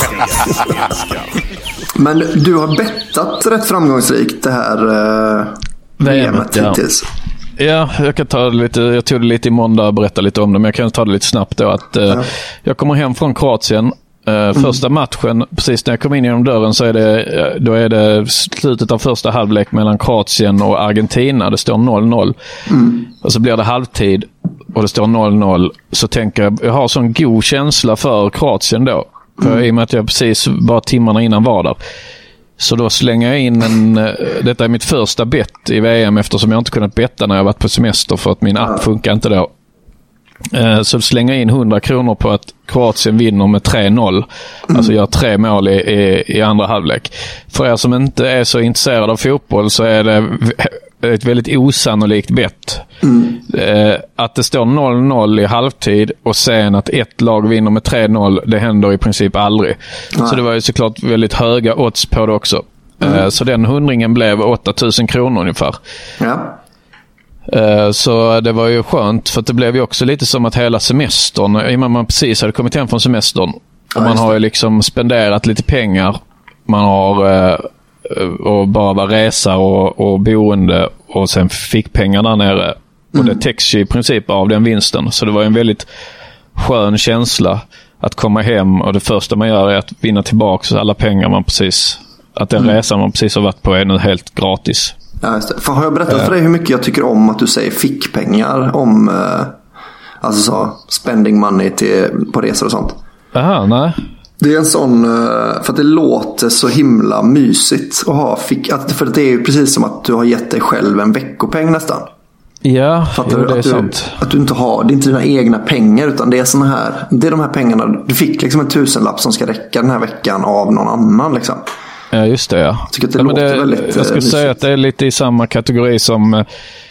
Men du har bettat rätt framgångsrikt det här VM:et hittills. Ja, jag kan ta det lite. Jag tog det lite i måndag och berätta lite om det, men jag kan ta det lite snabbt då. Att, jag kommer hem från Kroatien. Första matchen, precis när jag kom in genom dörren så är det slutet av första halvlek mellan Kroatien och Argentina. Det står 0-0. Och så blir det halvtid och det står 0-0. Så tänker jag har sån god känsla för Kroatien då. För i och med att jag precis bara timmarna innan var där. Så då slänger jag in detta är mitt första bett i VM eftersom jag inte kunnat betta när jag varit på semester för att min app funkar inte då. Så slänger jag in 100 kronor på att Kroatien vinner med 3-0. Alltså gör 3 mål i andra halvlek. För er som inte är så intresserade av fotboll så är det ett väldigt osannolikt bett. Att det står 0-0 i halvtid och sen att ett lag vinner med 3-0, det händer i princip aldrig. Så det var ju såklart väldigt höga odds på det också. Så den 100-ringen blev 8000 kronor ungefär. Ja. Så det var ju skönt för att det blev ju också lite som att hela semestern, i och med man precis hade kommit hem från semestern och man har ju liksom spenderat lite pengar, man har och bara var resa och boende och sen fick pengar där nere och det täcks ju i princip av den vinsten, så det var en väldigt skön känsla att komma hem och det första man gör är att vinna tillbaka alla pengar man precis, att den resan man precis har varit på är nu helt gratis. Ja, just det. För har jag berättat för dig hur mycket jag tycker om att du säger fickpengar om alltså så, spending money på resor och sånt? Aha, nej. Det är en sån, för att det låter så himla mysigt att ha för det är ju precis som att du har gett dig själv en veckopeng nästan. Ja, det är sant. Att du inte har, det är inte dina egna pengar utan det är såna här, det är de här pengarna, du fick liksom en 1000-lapp som ska räcka den här veckan av någon annan liksom. Ja, just det, ja. Jag tycker att det låter väldigt jag skulle säga att det är lite i samma kategori som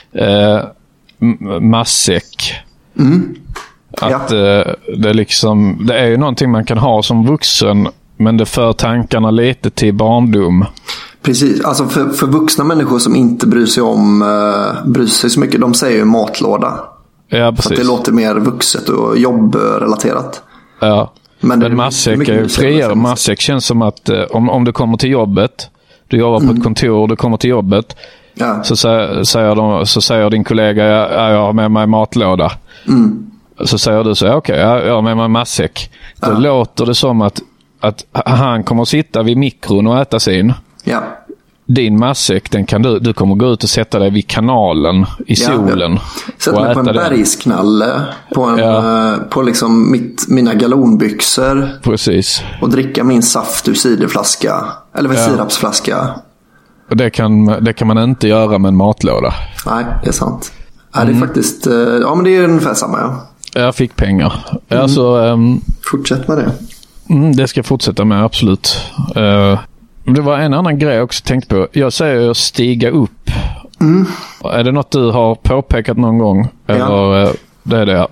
matsäck. Att det liksom, det är ju någonting man kan ha som vuxen, men det för tankarna lite till barndom. Precis, alltså för vuxna människor som inte bryr sig så mycket, de säger ju matlåda. Ja, precis. För att det låter mer vuxet och jobbrelaterat. Ja. Men matsäck är friare. Matsäck känns som att om du kommer till jobbet, du jobbar på ett kontor och du kommer till jobbet, så säger din kollega jag har med mig matlåda. Så säger du så okej, jag har med mig matsäck. Då låter det som att han kommer att sitta vid mikron och äta sin. Ja. Din matsäck, den kan du kommer gå ut och sätta dig vid kanalen i solen. Sätta mig på en bergsknalle på liksom mina galonbyxor. Precis. Och dricka min saft ur ciderflaska eller sirapsflaska. Och det kan man inte göra med en matlåda. Nej, det är sant. Det är faktiskt men det är ungefär samma, ja. Jag fick pengar. Alltså, fortsätt med det. Det ska jag fortsätta med, absolut. Det var en annan grej jag också tänkt på. Jag säger stiga upp. Är det något du har påpekat någon gång? Eller det är det?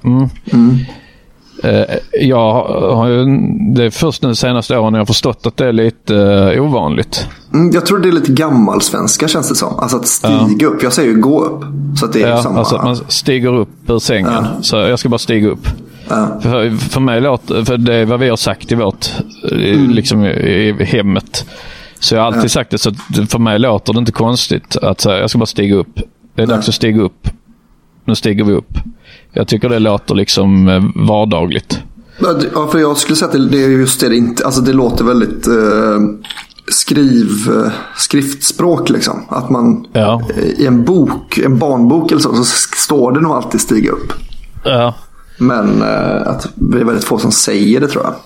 Jag har ju, det är först nu senaste åren jag har förstått att det är lite ovanligt. Jag tror det är lite gammal svenska, känns det som. Alltså att stiga upp. Jag säger ju gå upp. Så att det är samma. Alltså att man stiger upp ur sängen. Så jag ska bara stiga upp. För mig låter, för det är vad vi har sagt i vårt liksom i hemmet. Så jag har alltid sagt det, så för mig låter det inte konstigt att säga jag ska bara stiga upp. Det är dags att stiga upp. Nu stiger vi upp. Jag tycker det låter liksom vardagligt. Ja, för jag skulle säga att det är just det inte, alltså det låter väldigt skriftspråk liksom. Att man i en barnbok eller så står det nog alltid stiga upp. Ja. Men att det är väldigt få som säger det, tror jag.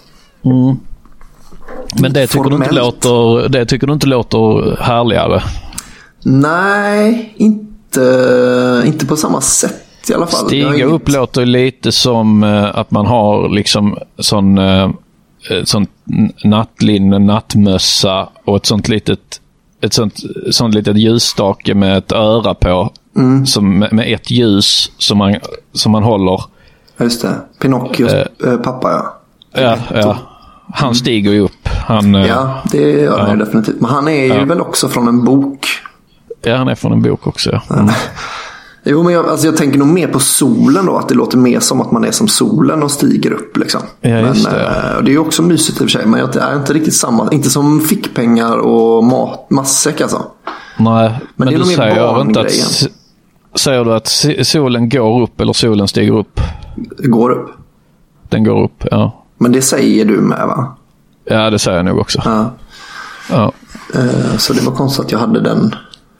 Men det tycker du inte låter härligare? Nej, inte på samma sätt i alla fall. Stiga upp låter lite som att man har liksom sån nattlinne, nattmössa och ett sånt litet ljusstake med ett öra på, som med ett ljus som man håller. Just det. Pinocchios pappa, Ja. Han stiger ju upp. Ja, det gör han definitivt. Men han är ju väl också från en bok. Ja, han är från en bok också. Ja. Jo, men jag tänker nog mer på solen då. Att det låter mer som att man är som solen och stiger upp liksom. Ja, just det. Och det är ju också mysigt i och för sig. Men det är inte riktigt samma. Inte som fickpengar och matsäck alltså. Nej, men du säger inte att... Säger du att solen går upp eller solen stiger upp? Går upp. Den går upp, ja. Men det säger du med, va? Ja, det säger jag nog också. Ja. Så det var konstigt att jag hade den...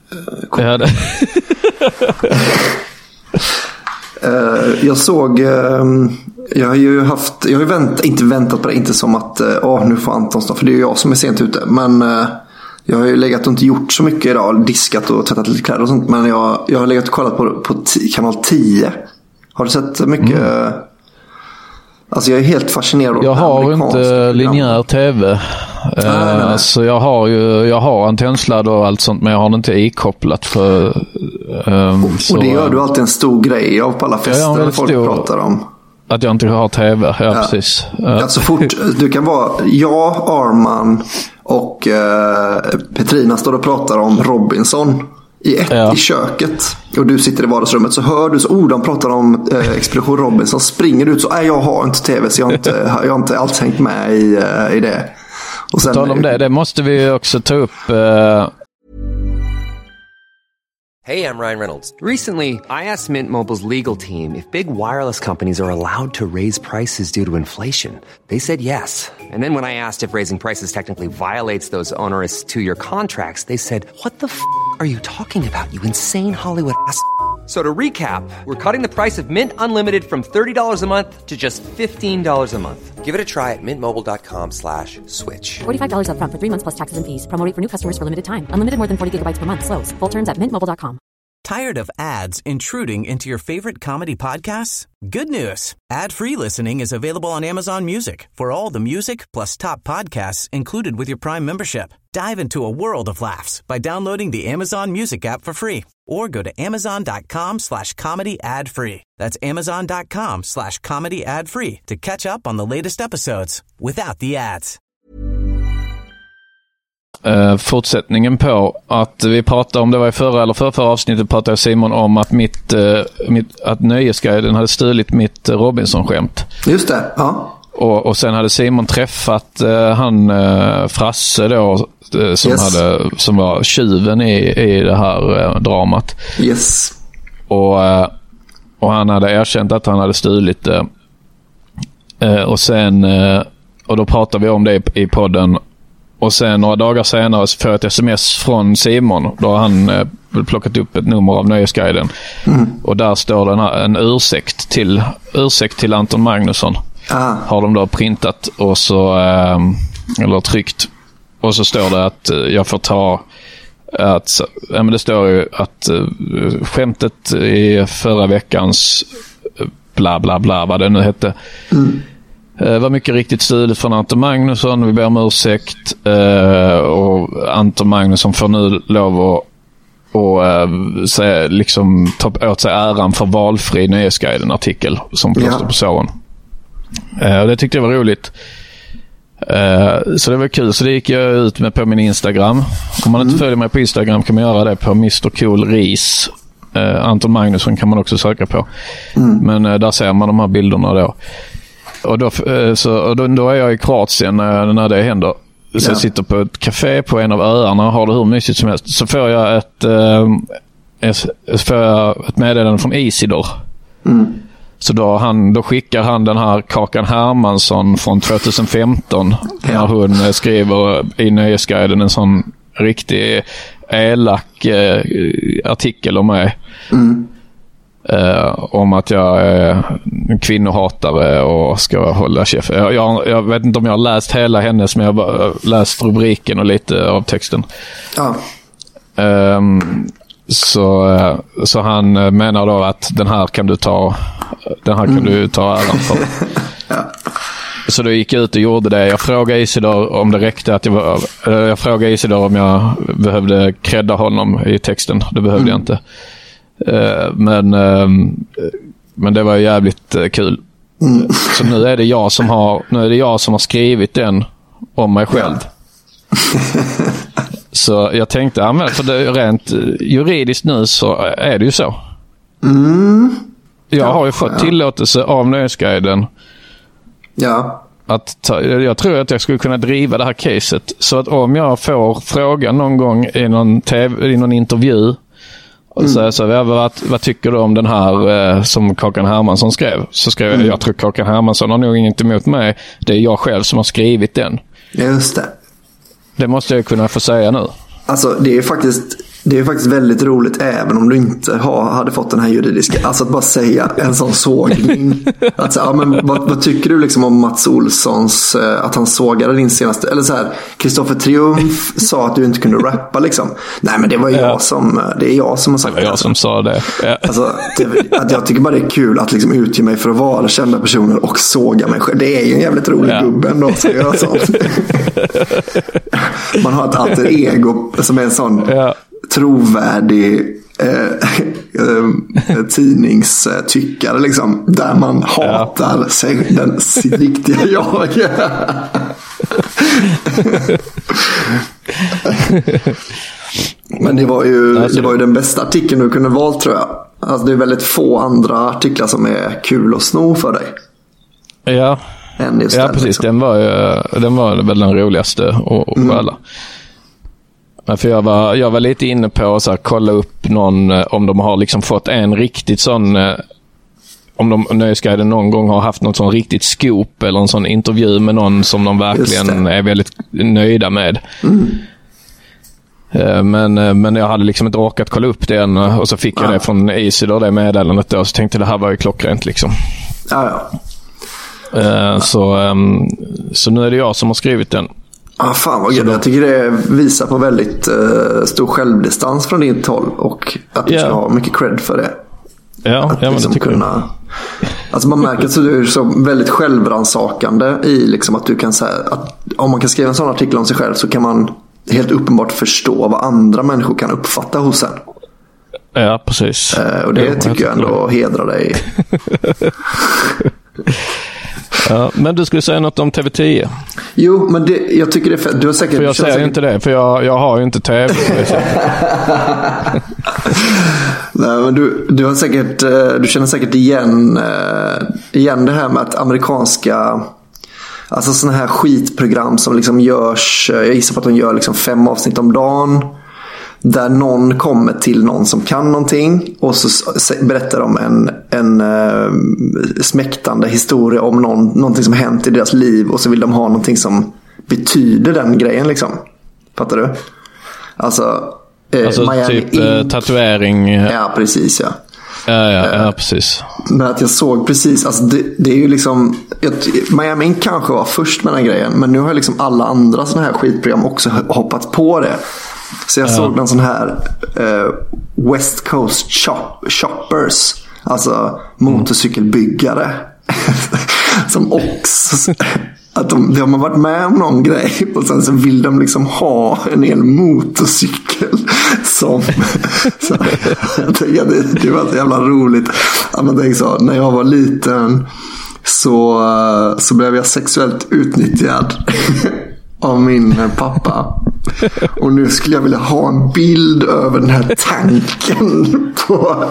Jag såg... Jag har ju inte väntat på det. Inte som att nu får Anton stå. För det är ju jag som är sent ute. Men... jag har ju legat och inte gjort så mycket idag. Diskat och tvättat lite kläder och sånt. Men jag har legat och kollat på kanal 10. Har du sett mycket? Alltså jag är helt fascinerad. Jag har inte linjär tv. Så jag har antennsladd och allt sånt. Men jag har den inte ikopplat för... och det gör du alltid en stor grej av på alla fester när folk pratar om. Att jag inte har tv, precis. Så fort du kan vara... Jag, Arman och Petrina står och pratar om Robinson i köket. Och du sitter i vardagsrummet, så hör du så de pratar om Expedition Robinson. Springer du ut så, jag har inte tv, så jag har inte alls hängt med i det. Och sen, tal om det måste vi också ta upp... Hey, I'm Ryan Reynolds. Recently, I asked Mint Mobile's legal team if big wireless companies are allowed to raise prices due to inflation. They said yes. And then when I asked if raising prices technically violates those onerous 2-year contracts, they said, "What the f*** are you talking about, you insane Hollywood ass?" So to recap, we're cutting the price of Mint Unlimited from $30 a month to just $15 a month. Give it a try at mintmobile.com/switch. $45 up front for 3 months plus taxes and fees. Promo rate for new customers for limited time. Unlimited more than 40 gigabytes per month. Slows full terms at mintmobile.com. Tired of ads intruding into your favorite comedy podcasts? Good news. Ad-free listening is available on Amazon Music for all the music plus top podcasts included with your Prime membership. Dive into a world of laughs by downloading the Amazon Music app for free or go to amazon.com/comedy ad-free. That's amazon.com/comedy ad-free to catch up on the latest episodes without the ads. Fortsättningen på att vi pratade om, det var i förra eller förra avsnittet, pratade Simon om att att Nöjesguiden hade stulit mitt Robinson-skämt. Just det, ja. Och sen hade Simon träffat Frasse då, som var tjuven i det här dramat. Yes. Och han hade erkänt att han hade stulit det. Och då pratade vi om det i podden. Och sen några dagar senare så får jag ett sms från Simon. Då har han plockat upp ett nummer av Nöjesguiden. Och där står det en ursäkt till Anton Magnusson. Har de då printat och så eller tryckt. Och så står det att jag får ta men det står ju att skämtet i förra veckans bla bla bla, vad det nu hette. Var mycket riktigt stulet från Anton Magnusson. Vi ber om ursäkt. Och Anton Magnusson får nu lov att liksom ta åt sig äran för valfri Nöjesguiden-artikel som plåster på såren. Det tyckte jag var roligt. Så det var kul. Så det gick jag ut med på min Instagram. Om man inte följer mig på Instagram kan man göra det på Mr. Cool Ris. Anton Magnusson kan man också söka på. Men där ser man de här bilderna då. Och då är jag i Kroatien när det händer. Så jag sitter på ett café på en av öarna och har det hur mysigt som helst. Så får jag ett meddelande från Isidor. Så då skickar han den här Kakan Hermansson från 2015 när hon skriver i Nöjesguiden en sån riktig elak artikel om mig. Om att jag är kvinnohatare och ska hålla chef. Jag vet inte om jag har läst hela hennes, men jag har bara läst rubriken och lite av texten. Så han menar då att den här kan du ta äran för. Så då gick jag ut och gjorde det. Jag frågade Isidor om det räckte att jag frågade Isidor om jag behövde credda honom i texten. Det behövde jag inte. Men det var jävligt kul. Så nu är det jag som har skrivit den om mig själv. Så jag tänkte, för det rent juridiskt nu så är det ju så. Jag har ju fått tillåtelse av Nöjesguiden. Ja. Jag tror att jag skulle kunna driva det här caset. Så att om jag får frågan någon gång i någon intervju och vad tycker du om den här som Kakan Hermansson skrev? Så skrev jag tror Kakan Hermansson har nog inget emot mig. Det är jag själv som har skrivit den. Just det. Det måste jag kunna få säga nu. Alltså det är faktiskt väldigt roligt även om du inte hade fått den här juridiska. Alltså att bara säga en sån sågning. Att säga, men vad tycker du liksom om Mats Olssons att han sågade din senaste, eller så här, Kristoffer Triumf sa att du inte kunde rappa liksom. Nej men det var jag som har sagt det. Det var jag som sa det. Ja. Alltså, att jag tycker bara det är kul att liksom utge mig för att vara kända personer och såga mig själv. Det är ju en jävligt rolig gubbe ändå som göra sånt. Man har ett alter ego som är en sån trovärdig tidningstyckare liksom, där man hatar sitt riktiga jag. Men det var ju den bästa artikeln du kunde valt, tror jag. Alltså det är väldigt få andra artiklar som är kul att sno för dig. Ja, precis. Liksom. Den var väl den roligaste och alla. För jag var lite inne på att kolla upp någon, om de har liksom fått en riktigt sån, om Nöjesguiden någon gång har haft något sån riktigt scoop eller en sån intervju med någon som de verkligen är väldigt nöjda med. Men jag hade liksom inte orkat kolla upp det än, och så fick jag det från Isidor, det meddelandet då, så tänkte det här var ju klockrent liksom. Så nu är det jag som har skrivit den. Fan vad gud. Jag tycker det visar på väldigt stor självdistans från ditt håll, och att du ska ha mycket cred för det. Att men liksom det tycker jag. Alltså man märker att du är så väldigt självransakande i liksom att du kan säga att om man kan skriva en sån artikel om sig själv så kan man helt uppenbart förstå vad andra människor kan uppfatta hos en. Ja, precis. Och det tycker jag ändå hedrar dig. Ja, men du skulle säga något om TV10. Jo, men jag tycker det är fett. Du har säkert, för jag säger säkert inte det, för jag har ju inte TV. Nej, men du har säkert, du känner säkert igen det här med att amerikanska, alltså såna här skitprogram som liksom görs, jag gissar på att de gör liksom 5 avsnitt om dagen, där någon kommer till någon som kan någonting och så berättar de en smäktande historia om någonting som hänt i deras liv, och så vill de ha någonting som betyder den grejen liksom. Fattar du? Alltså typ tatuering. Ja, precis, ja, precis. Men att jag såg precis, alltså det är ju liksom, Miami kanske var först med den grejen, men nu har liksom alla andra såna här skitprogram också hoppat på det. Så jag såg en sån här West Coast Shoppers, alltså motorcykelbyggare som också att de har varit med om någon grej och sen så vill de liksom ha en hel motorcykel som så, jag tycker det var så jävla roligt att man tänker så, när jag var liten så blev jag sexuellt utnyttjad av min pappa, och nu skulle jag vilja ha en bild över den här tanken på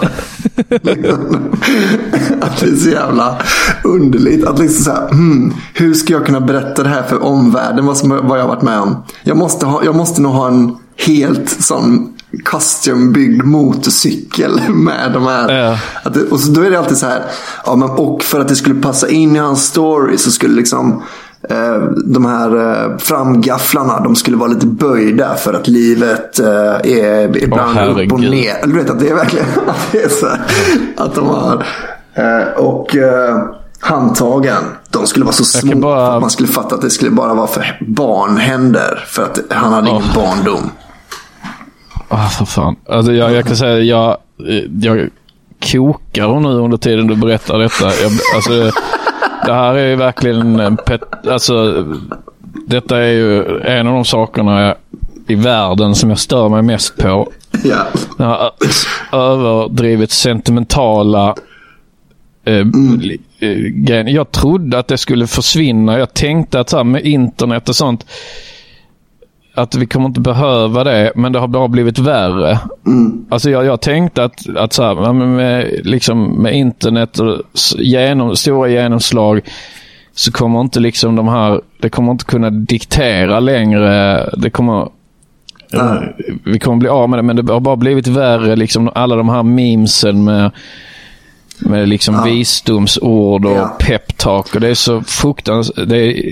att det är så jävla underligt att liksom så här, hur ska jag kunna berätta det här för omvärlden, vad jag har varit med om. Jag måste nog ha en helt sån custom-byggd motorcykel med de här och så då är det alltid så här, och för att det skulle passa in i hans story så skulle liksom de här framgafflarna, de skulle vara lite böjda för att livet är ibland upp och ner. Du vet att det är verkligen det är så här, att de har handtagen, de skulle vara så små att man skulle fatta att det skulle bara vara för barnhänder, för att han hade ingen barndom. För fan. Alltså jag kan säga jag kokar nu under tiden du berättar detta. Det här är ju verkligen detta är ju en av de sakerna i världen som jag stör mig mest på. Den här överdrivet sentimentala Jag trodde att det skulle försvinna. Jag tänkte att så här, med internet och sånt, att vi kommer inte behöva det, men det har bara blivit värre. Alltså jag tänkte att så här, med internet och stora genomslag, så kommer inte liksom det kommer inte kunna diktera längre. Vi kommer bli av med det, men det har bara blivit värre liksom, alla de här memesen med liksom visdomsord och peptalk, och det är så fruktansvärt.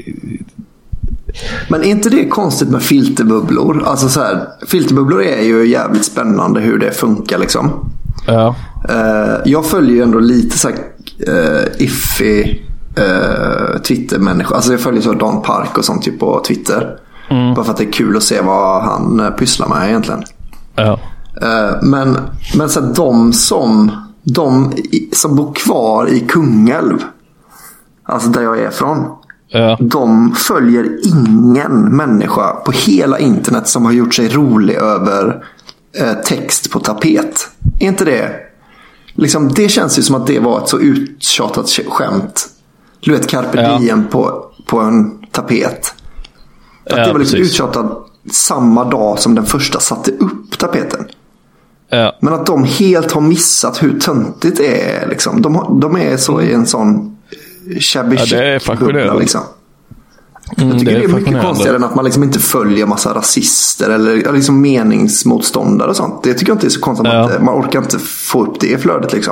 Men är inte det konstigt med filterbubblor? Alltså så här, filterbubblor är ju jävligt spännande hur det funkar liksom. Ja. Jag följer ju ändå lite så här iffy Twitter-människor. Alltså jag följer så Dan Park och sånt typ på Twitter. Bara för att det är kul att se vad han pysslar med egentligen. Ja. Men så här, de som bor kvar i Kungälv, alltså där jag är från, de följer ingen människa på hela internet som har gjort sig rolig över text på tapet. Är inte det liksom, det känns ju som att det var ett så uttjatat skämt. Du vet, carpe diem på en tapet. Att det var liksom uttjatat samma dag som den första satte upp tapeten. Men att de helt har missat hur töntigt det är liksom. De är så i en sån shabby chic-bubbla liksom. Jag tycker det är mycket konstigare än att man liksom inte följer massa rasister eller liksom meningsmotståndare och sånt. Det tycker jag inte är så konstigt att man orkar inte få upp det i flödet liksom.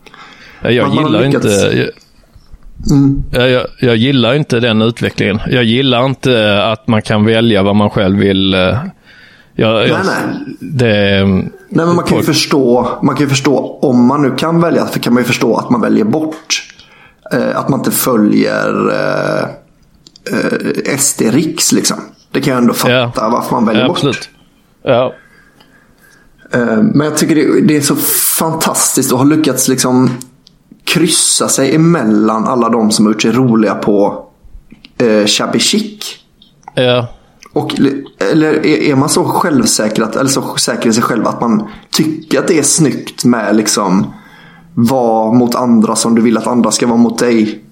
Jag gillar inte den utvecklingen. Jag gillar inte att man kan välja vad man själv vill. Nej, men man kan ju förstå om man nu kan välja, för kan man ju förstå att man väljer bort att man inte följer SD-riks liksom. Det kan jag ändå fatta varför man väljer bort. Ja. Men jag tycker det är så fantastiskt att ha lyckats liksom kryssa sig emellan alla de som har gjort sig roliga på shabby chic. Ja. Eller är man så självsäker eller så säker i sig själv att man tycker att det är snyggt med liksom vara mot andra som du vill att andra ska vara mot dig.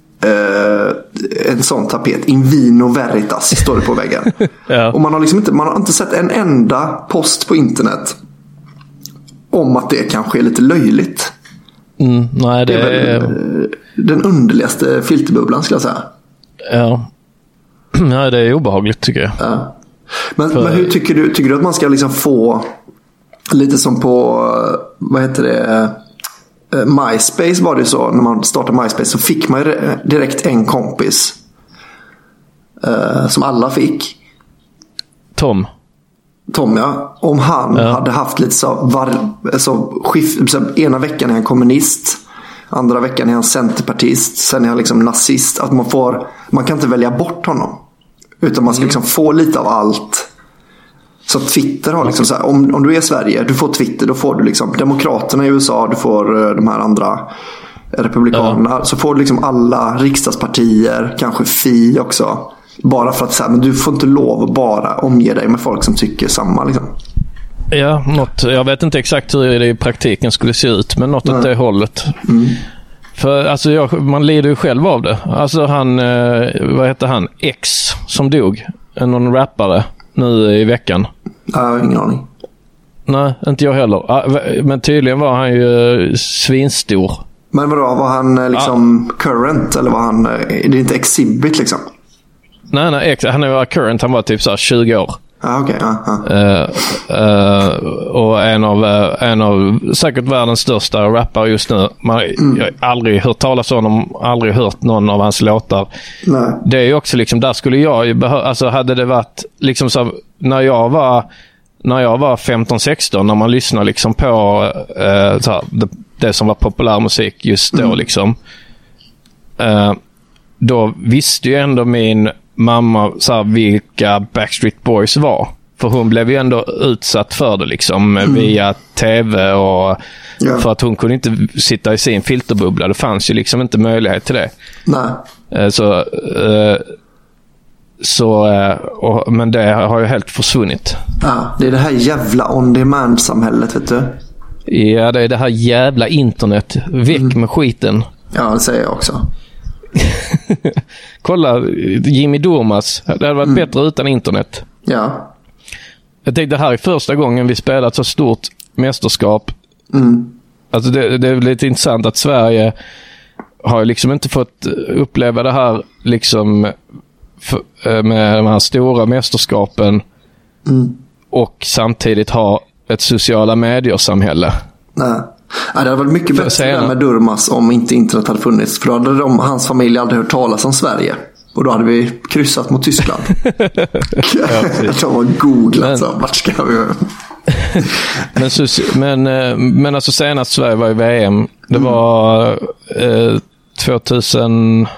En sån tapet, in vino veritas, står det på väggen. Och man har inte sett en enda post på internet om att det kanske är lite löjligt. Nej, det är den underligaste filterbubblan, skulle jag säga. Nej, det är obehagligt tycker jag. Men hur tycker du att man ska liksom få lite som på, vad heter det, MySpace var det så, när man startade MySpace så fick man direkt en kompis som alla fick. Tom, ja. Om han hade haft lite så ena veckan är han kommunist, andra veckan är han centerpartist, sen är han liksom nazist. Att man kan inte välja bort honom, utan man ska liksom få lite av allt. Så Twitter har liksom så här, om du är i Sverige, du får Twitter, då får du liksom Demokraterna i USA, du får de här andra republikanerna, så får du liksom alla riksdagspartier, kanske Fi också, bara för att säga, men du får inte lov att bara omge dig med folk som tycker samma liksom. Ja, jag vet inte exakt hur det i praktiken skulle se ut, men något åt det hållet. För alltså man lider ju själv av det. Alltså han, vad heter han? X som dog, någon rappare nu i veckan. Jag har ingen aning. Nej, inte jag heller. Men tydligen var han ju svinstor. Men vadå, var han liksom current, eller var han, det är inte exhibit liksom? Nej, han är current, han var typ så här 20 år. Okej. Och en av säkert världens största rappare just nu. Jag har aldrig hört talas om honom, aldrig hört någon av hans låtar. Nej. Det är ju också liksom, där skulle jag ju alltså hade det varit liksom så, när jag var 15-16, när man lyssnade liksom på så här, det som var populärmusik just då liksom, då visste ju ändå min mamma så här, vilka Backstreet Boys var. För hon blev ju ändå utsatt för det liksom via tv och för att hon kunde inte sitta i sin filterbubbla. Det fanns ju liksom inte möjlighet till det. Nej. Men det har ju helt försvunnit. Ja, det är det här jävla on-demand-samhället, vet du. Ja, det är det här jävla internet. Väck med skiten. Ja, det säger jag också. Kolla, Jimmy Durmaz. Det hade varit bättre utan internet. Ja. Jag tänkte, det här är första gången vi spelat så stort mästerskap. Alltså det är lite intressant att Sverige har liksom inte fått uppleva det här liksom med de här stora mästerskapen och samtidigt ha ett sociala medier-samhälle. Nej. Ja, det hade varit mycket bättre med Durmaz om inte internet hade funnits. För då hade hans familj aldrig hört talas om Sverige. Och då hade vi kryssat mot Tyskland. De var googlat så. Vart ska vi göra? men alltså senast Sverige var i VM. Det var 2000...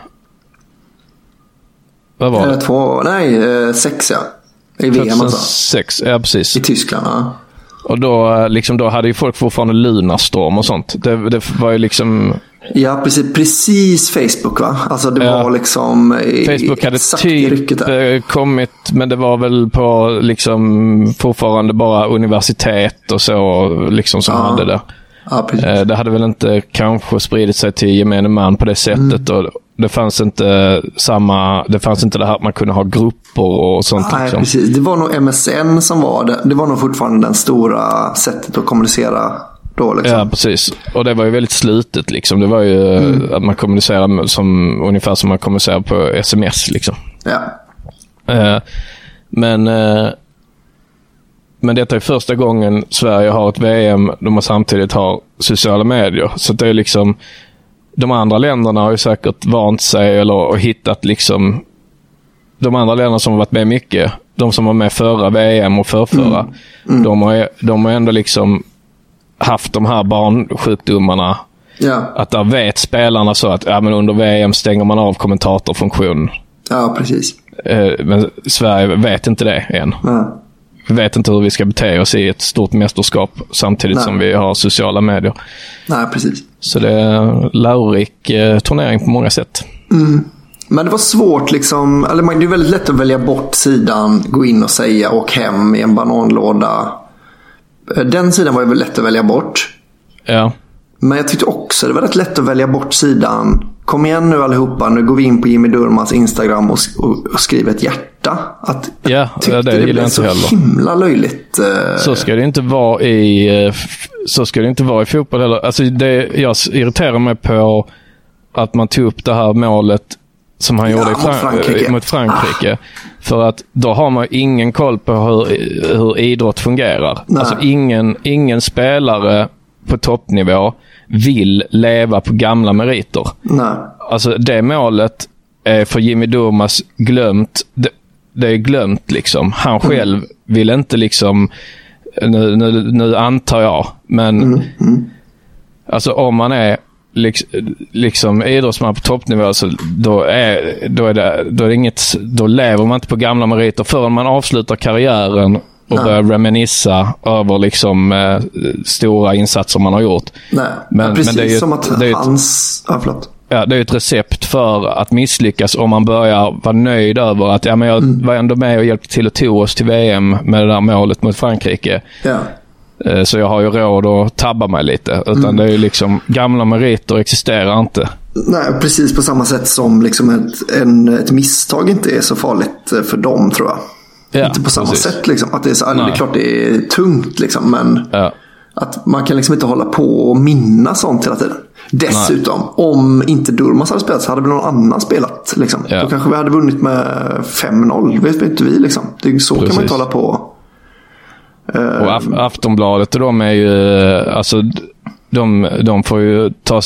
Vad var det? 6 ja. I VM 2006, ja precis. I Tyskland, ja. Och då hade ju folk fortfarande Lunarstorm och sånt. Det var ju liksom... Ja, precis Facebook va? Alltså det var liksom... Facebook hade typ kommit, men det var väl på liksom fortfarande bara universitet och så liksom som hade det. Ja, det hade väl inte kanske spridit sig till gemene man på det sättet och det fanns inte det här att man kunde ha grupper och sånt. Nej, liksom. Precis. Det var nog MSN som var det. Det var nog fortfarande den stora sättet att kommunicera då liksom. Ja, precis. Och det var ju väldigt slutet liksom. Det var ju att man kommunicerade ungefär som man kommunicerar på SMS liksom. Ja. Men detta är första gången Sverige har ett VM då man samtidigt har sociala medier. Så det är liksom, de andra länderna har ju säkert vant sig eller hittat liksom, de andra länderna som har varit med mycket, de som var med förra VM och förrförra, de har ändå liksom haft de här barnsjukdomarna. Ja. Att där vet spelarna så att men under VM stänger man av kommentatorfunktionen. Ja, precis. Men Sverige vet inte det än. Ja. Vi vet inte hur vi ska bete oss i ett stort mästerskap samtidigt som vi har sociala medier. Nej, precis. Så det är en lärorik turnering på många sätt. Men det var svårt liksom, eller det är väldigt lätt att välja bort sidan, gå in och säga åk hem i en bananlåda. Den sidan var ju väldigt lätt att välja bort. Ja. Men jag tyckte också det var rätt lätt att välja bort sidan. Kom igen nu allihopa, nu går vi in på Jimmy Durmaz Instagram och skriver ett hjärta. Det gillar jag inte heller. Så himla löjligt. Så ska det inte vara i fotboll heller. Alltså jag irriterar mig på att man tog upp det här målet som han gjorde mot Frankrike. För att då har man ingen koll på hur idrott fungerar. Nej. Alltså ingen spelare på toppnivå vill leva på gamla meriter. Nej. Alltså det målet är för Jimmy Durmaz glömt. Det är glömt liksom. Han själv vill inte liksom, nu antar jag, men alltså om man är liksom idrottsman på toppnivå, så då lever man inte på gamla meriter förrän man avslutar karriären och börjar reminissa över liksom stora insatser man har gjort. Nej, men precis det är ju, som att det är hans... Ja, det är ett recept för att misslyckas om man börjar vara nöjd över att jag var ändå med och hjälpte till att ta oss till VM med det där målet mot Frankrike. Ja. Så jag har ju råd att tabba mig lite. Utan det är ju liksom, gamla meriter existerar inte. Nej, precis på samma sätt som liksom ett misstag inte är så farligt för dem, tror jag. Ja, inte på samma sätt liksom. Att det är så, det är klart det är tungt liksom, men att man kan liksom inte hålla på och minna sånt hela tiden. Dessutom, om inte Durmaz hade spelat så hade väl någon annan spelat liksom. Då kanske vi hade vunnit med 5-0, vet inte vi liksom. Det är så kan man inte hålla på. Och Aftonbladet, de är ju alltså de får ju ta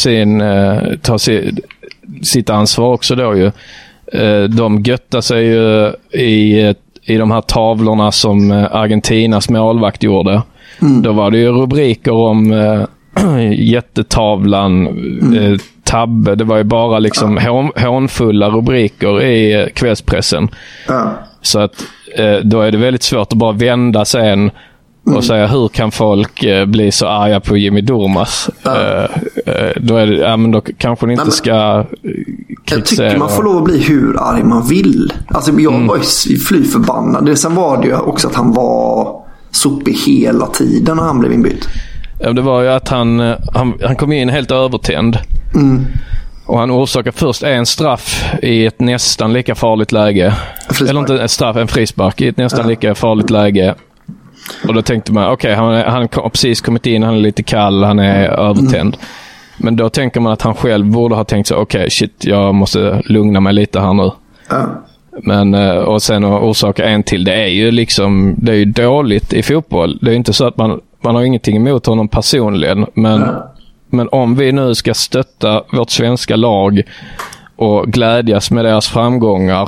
sitt ansvar också då ju. De göttar sig ju i de här tavlorna som Argentinas målvakt gjorde. Då var det ju rubriker om jättetavlan, tabbe. Det var ju bara liksom hånfulla rubriker i kvällspressen. Så att då är det väldigt svårt att bara vända sen och säga hur kan folk bli så arga på Jimmy Durmaz. Då är det, men då kanske ni inte ska kritisera. Jag tycker man får lov att bli hur arg man vill. Alltså jag var ju fly förbannad. Sen var det ju också att han var sopig hela tiden när han blev inbytt. Det var ju att han kom in helt övertänd. Och han orsakar först en straff i ett nästan lika farligt läge. Eller inte ett straff, en frispark i ett nästan lika farligt läge. Och då tänkte man, okej, han har precis kommit in, han är lite kall, han är övertänd. Men då tänker man att han själv borde ha tänkt så, okej, shit, jag måste lugna mig lite här nu. Men, och sen orsaka en till, det är ju dåligt i fotboll. Det är inte så att man har ingenting emot honom personligen, men om vi nu ska stötta vårt svenska lag och glädjas med deras framgångar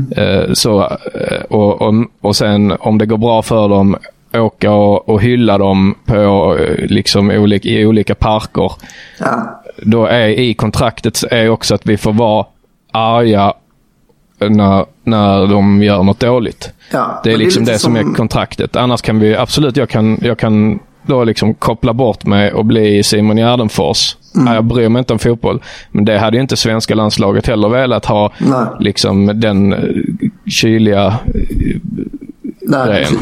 och sen om det går bra för dem åka och hylla dem på liksom i olika parker, då är i kontraktet är också att vi får vara arga när de gör något dåligt. Det är liksom det som är kontraktet. Annars kan vi absolut, jag kan då liksom koppla bort mig och bli Simon Gärdenfors. Jag bryr mig inte om fotboll. Men det hade ju inte svenska landslaget heller velat ha. Liksom den kyliga grejen.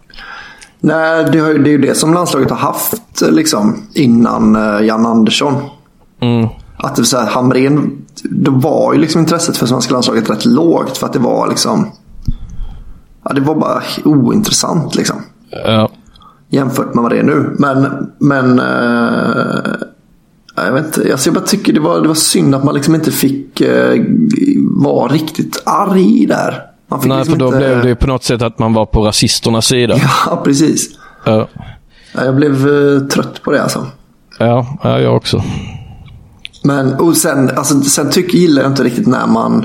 Nej, det är ju det som landslaget har haft liksom innan Jan Andersson. Att det vill säga, Hamrén, då var ju liksom intresset för svenska landslaget rätt lågt, för att det var liksom, det var bara ointressant liksom. Jämfört med vad det är nu. Men jag vet inte, jag bara tycker det var synd att man liksom inte fick vara riktigt arg där. Man fick liksom för då blev det på något sätt att man var på rasisternas sida. Ja, precis. Jag blev trött på det alltså. Ja, jag också. Men och sen gillar jag inte riktigt när man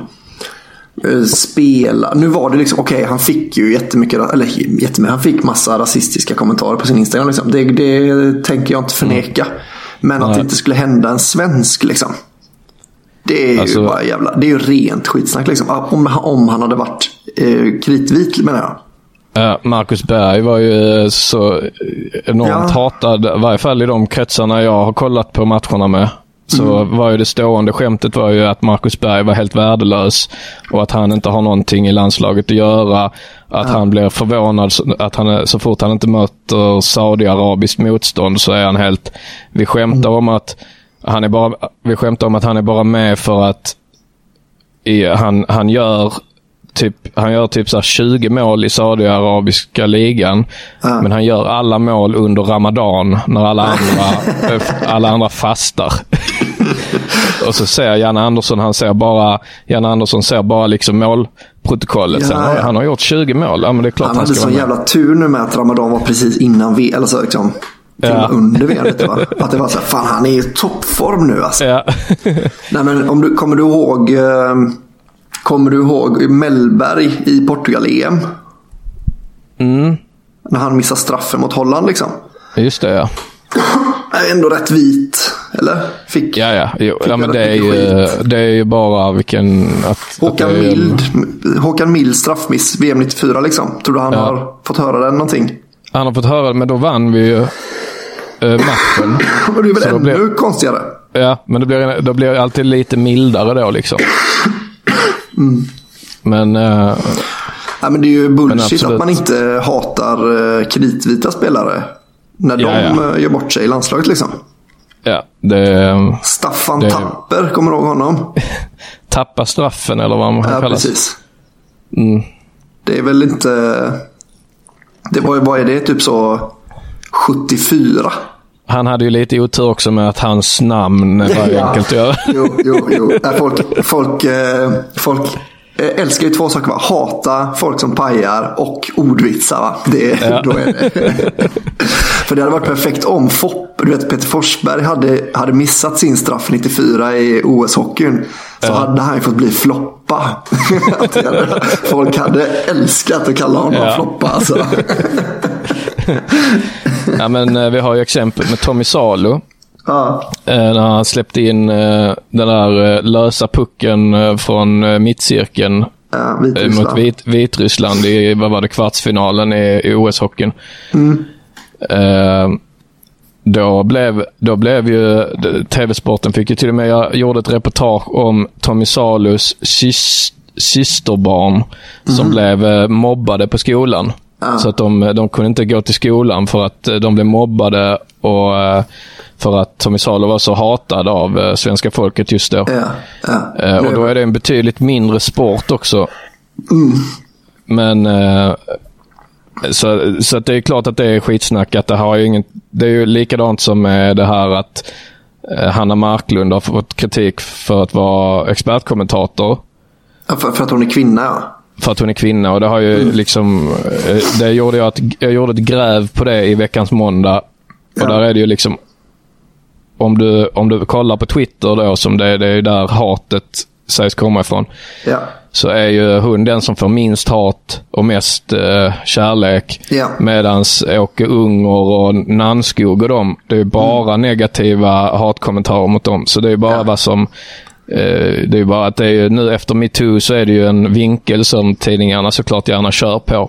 spelar. Nu var det liksom okej, han fick ju jättemycket, han fick massa rasistiska kommentarer på sin Instagram liksom. Det tänker jag inte förneka. Men att det inte skulle hända en svensk liksom. Det är ju bara jävla, det är ju rent skitsnack liksom. Om han hade varit kritvit, menar jag. Marcus Berg var ju så enormt hatad, i varje fall i de kretsarna jag har kollat på matcherna med. Så var ju det stående skämtet var ju att Marcus Berg var helt värdelös och att han inte har någonting i landslaget att göra. Att han blir förvånad att han, så fort han inte möter Saudiarabiskt motstånd så är han helt... Vi skämtar om att han är bara med för att han gör typ så här 20 mål i Saudiarabiska ligan, men han gör alla mål under Ramadan när alla andra fastar. Och så ser Jan Andersson ser bara liksom målprotokollet. Han har gjort 20 mål. Ja, men det är klart han hade sån jävla tur nu med att Ramadan var precis innan eller så liksom under VM, att det var så här, fan, han är i toppform nu alltså. Nej, men kommer du ihåg Mellberg i Portugal-EM? När han missar straffen mot Holland liksom. Just det, ja. Är ändå rätt vit, eller? Men det är ju bara vilken... Håkan Mild straffmiss VM 94 liksom. Tror du han har fått höra den någonting? Han har fått höra det, men då vann vi ju matchen. Och det är väl ännu konstigare. Ja, men då blir det alltid lite mildare då liksom. Men men det är ju bullshit att man inte hatar kritvita spelare när de gör bort sig i landslaget liksom. Staffan Tapper, kommer du ihåg honom? Tappa straffen eller vad man kallar. Precis. Det är väl inte, det var ju, vad är det, typ så 74. Han hade ju lite otur också med att hans namn var enkelt att göra. Jo. Folk älskar ju två saker, va? Hata folk som pajar och ordvitsar, va? Då är det. För det hade varit perfekt om du vet, Peter Forsberg hade missat sin straff 94 i OS-hockeyn, så hade han ju fått bli floppa. Folk hade älskat att kalla honom floppa alltså. Ja, men vi har ju exempel med Tommy Salo. När han släppte in den där lösa pucken från mittcirkeln mot Vitryssland i, vad var det, kvartsfinalen i OS-hockeyn. Då blev ju TV-sporten fick ju till och med, jag gjorde ett reportage om Tommy Salos systerbarn som blev mobbade på skolan. Så att de kunde inte gå till skolan för att de blev mobbade och för att Tommy Salo var så hatad av svenska folket just då. Och då är det en betydligt mindre sport också. Men så att det är klart att det är skitsnack, att det är ju likadant som det här att Hanna Marklund har fått kritik för att vara expertkommentator. För att hon är kvinna, ja. För att hon är kvinna, och det har ju liksom det gjorde jag gjorde ett gräv på det i veckans måndag. Och där är det ju liksom, om du kollar på Twitter då, som det är där hatet sägs komma ifrån. Ja. Så är ju hon den som får minst hat och mest kärlek. Ja. Medans Åke Unger och Nannskog och dem, det är ju bara negativa hatkommentarer mot dem. Så det är ju bara vad som det är ju bara att det är ju, nu efter MeToo så är det ju en vinkel som tidningarna såklart gärna kör på.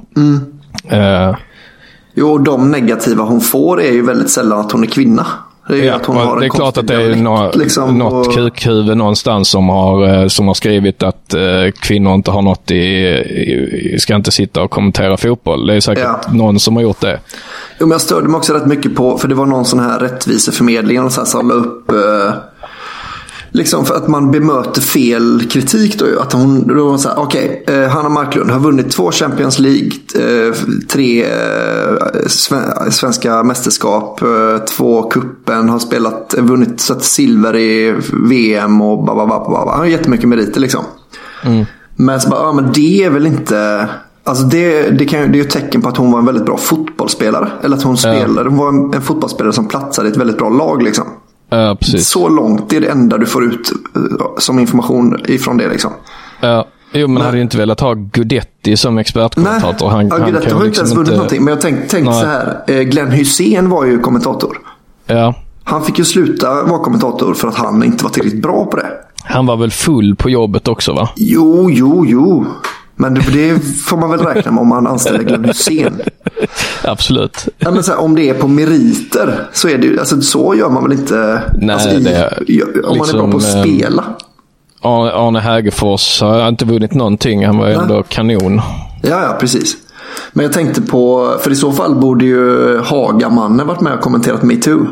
Jo, de negativa hon får är ju väldigt sällan att hon är kvinna. Det är, att hon har det är klart att det är något kukhuvud någonstans som har skrivit att kvinnor inte har något ska inte sitta och kommentera fotboll. Det är säkert någon som har gjort det. Jo, men jag störde mig också rätt mycket på, för det var någon sån här rättviseförmedling och så här som la upp liksom för att man bemöter fel kritik då, att hon då så här, okej, Hanna Marklund har vunnit 2 Champions League, 3 svenska mästerskap, 2 kuppen, har vunnit så att silver i VM och bababababa. Han har jättemycket meriter liksom. Men så bara, men det är väl inte, alltså det är ju ett tecken på att hon var en väldigt bra fotbollsspelare, eller att hon var en fotbollsspelare som platsade i ett väldigt bra lag liksom. Precis. Så långt, det är det enda du får ut som information ifrån det liksom. Jo, men hade ju inte velat ha Gudetti som expertkommentator. Gudetti har inte ens vunnit någonting. Men jag tänkte så här, Glenn Hysén var ju kommentator. Ja. Han fick ju sluta vara kommentator för att han inte var tillräckligt bra på det. Han var väl full på jobbet också, va? Jo. Men det får man väl räkna med om man anställer Glenn Hysén. Absolut. Ja, men så här, om det är på meriter så är det ju, alltså, så gör man väl inte. Nej, alltså, om man är bra på att spela. Arne Hägerfors har inte vunnit någonting. Han var ändå kanon. Ja, precis. Men jag tänkte på, för i så fall borde ju Hagamannen varit med och kommenterat MeToo.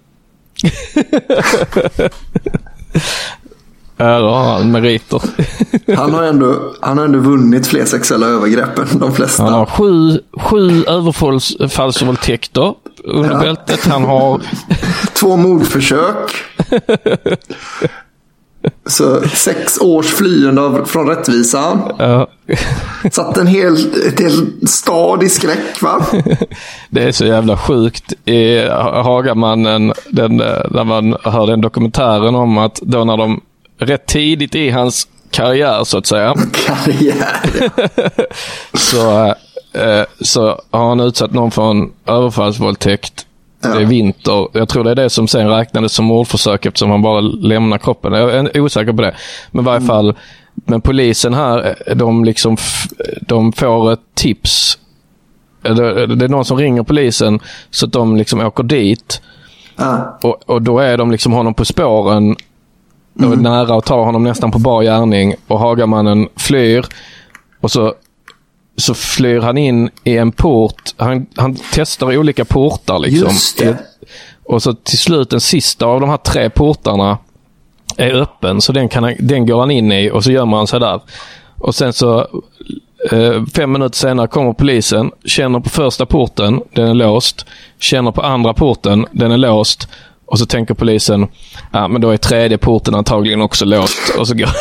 Han meriter. Han har ändå vunnit fler sexuella övergrepp än de flesta. Han har 7 överfallsvåldtäkter under bältet. Han har 2 mordförsök. Så 6 års flyende från rättvisan. Satt ett hel stad i skräck, va? Det är så jävla sjukt i Hagamannen, när man hör den dokumentären om att då när de rätt tidigt i hans karriär så att säga så har han utsatt någon för en överfallsvåldtäkt. Det är vinter. Jag tror det är det som sen räknades som mordförsök eftersom han bara lämnar kroppen. Jag är osäker på det. Men i varje fall, men polisen här, de får ett tips. Det är någon som ringer polisen så att de liksom åker dit. Och då är de liksom honom på spåren och nära och tar honom nästan på bar gärning, och Hagamannen flyr, och så flyr han in i en port. Han testar olika portar liksom. Just det. Och så till slut den sista av de här 3 portarna är öppen, så den går han in i, och så gömmer han sig där. Och sen så 5 minuter senare kommer polisen, känner på första porten, den är låst, känner på andra porten, den är låst, och så tänker polisen, men då är 3:e porten antagligen också låst, och så går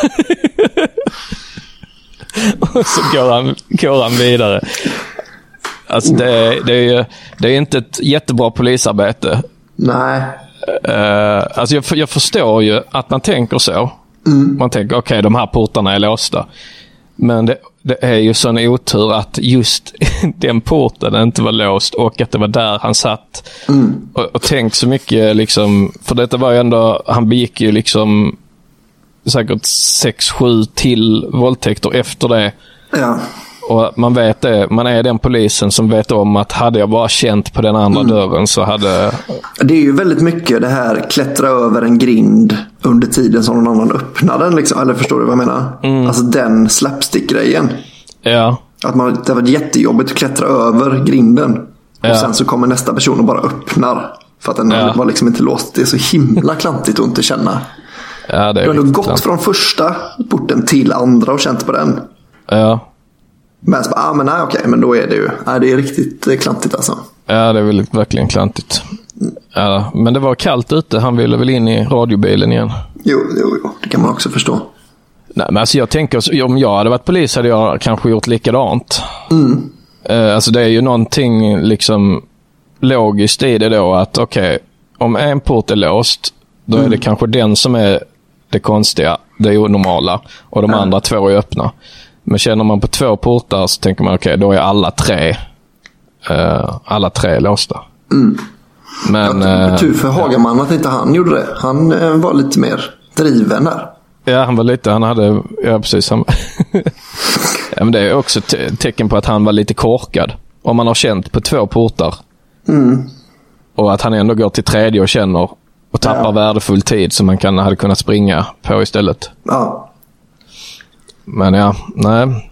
och så går han vidare. Alltså det är inte ett jättebra polisarbete. Nej. Alltså jag förstår ju att man tänker så. Man tänker, okej, de här portarna är låsta. Men det är ju sån otur att just den porten inte var låst, och att det var där han satt. Och tänkt så mycket liksom, för detta var ju ändå, han begick ju liksom säkert 6-7 till våldtäkter efter det. Ja. Och man vet det, man är den polisen som vet om att hade jag bara känt på den andra dörren så hade... Det är ju väldigt mycket det här, klättra över en grind under tiden som någon annan öppnar den liksom, eller förstår du vad jag menar? Alltså den slapstick-grejen. Ja. Att det var jättejobbigt att klättra över grinden. Och sen så kommer nästa person och bara öppnar. För att den var liksom inte låst. Det är så himla klantigt att inte känna. Ja, det är du har nog gått från första porten till andra och känt på den. Ja. Men så bara, men okej, då är det ju... Nej, det är riktigt klantigt alltså. Ja, det är väl verkligen klantigt. Ja, men det var kallt ute. Han ville väl in i radiobilen igen. Jo, det kan man också förstå. Nej, men alltså jag tänker, om jag hade varit polis hade jag kanske gjort likadant. Alltså det är ju någonting liksom logiskt i det då att okej, om en port är låst, då är det kanske den som är det konstiga, det är onormala, och de andra två är öppna. Men känner man på 2 portar så tänker man okej, då är alla tre låsta. Men tur för Hagaman att inte han gjorde det. Han var lite mer driven där. Ja, han hade precis. Ja, men det är också tecken på att han var lite korkad. Om man har känt på 2 portar. Och att han ändå går till 3:e och känner och tappar värdefull tid som man hade kunnat springa på istället. Ja. Men nej.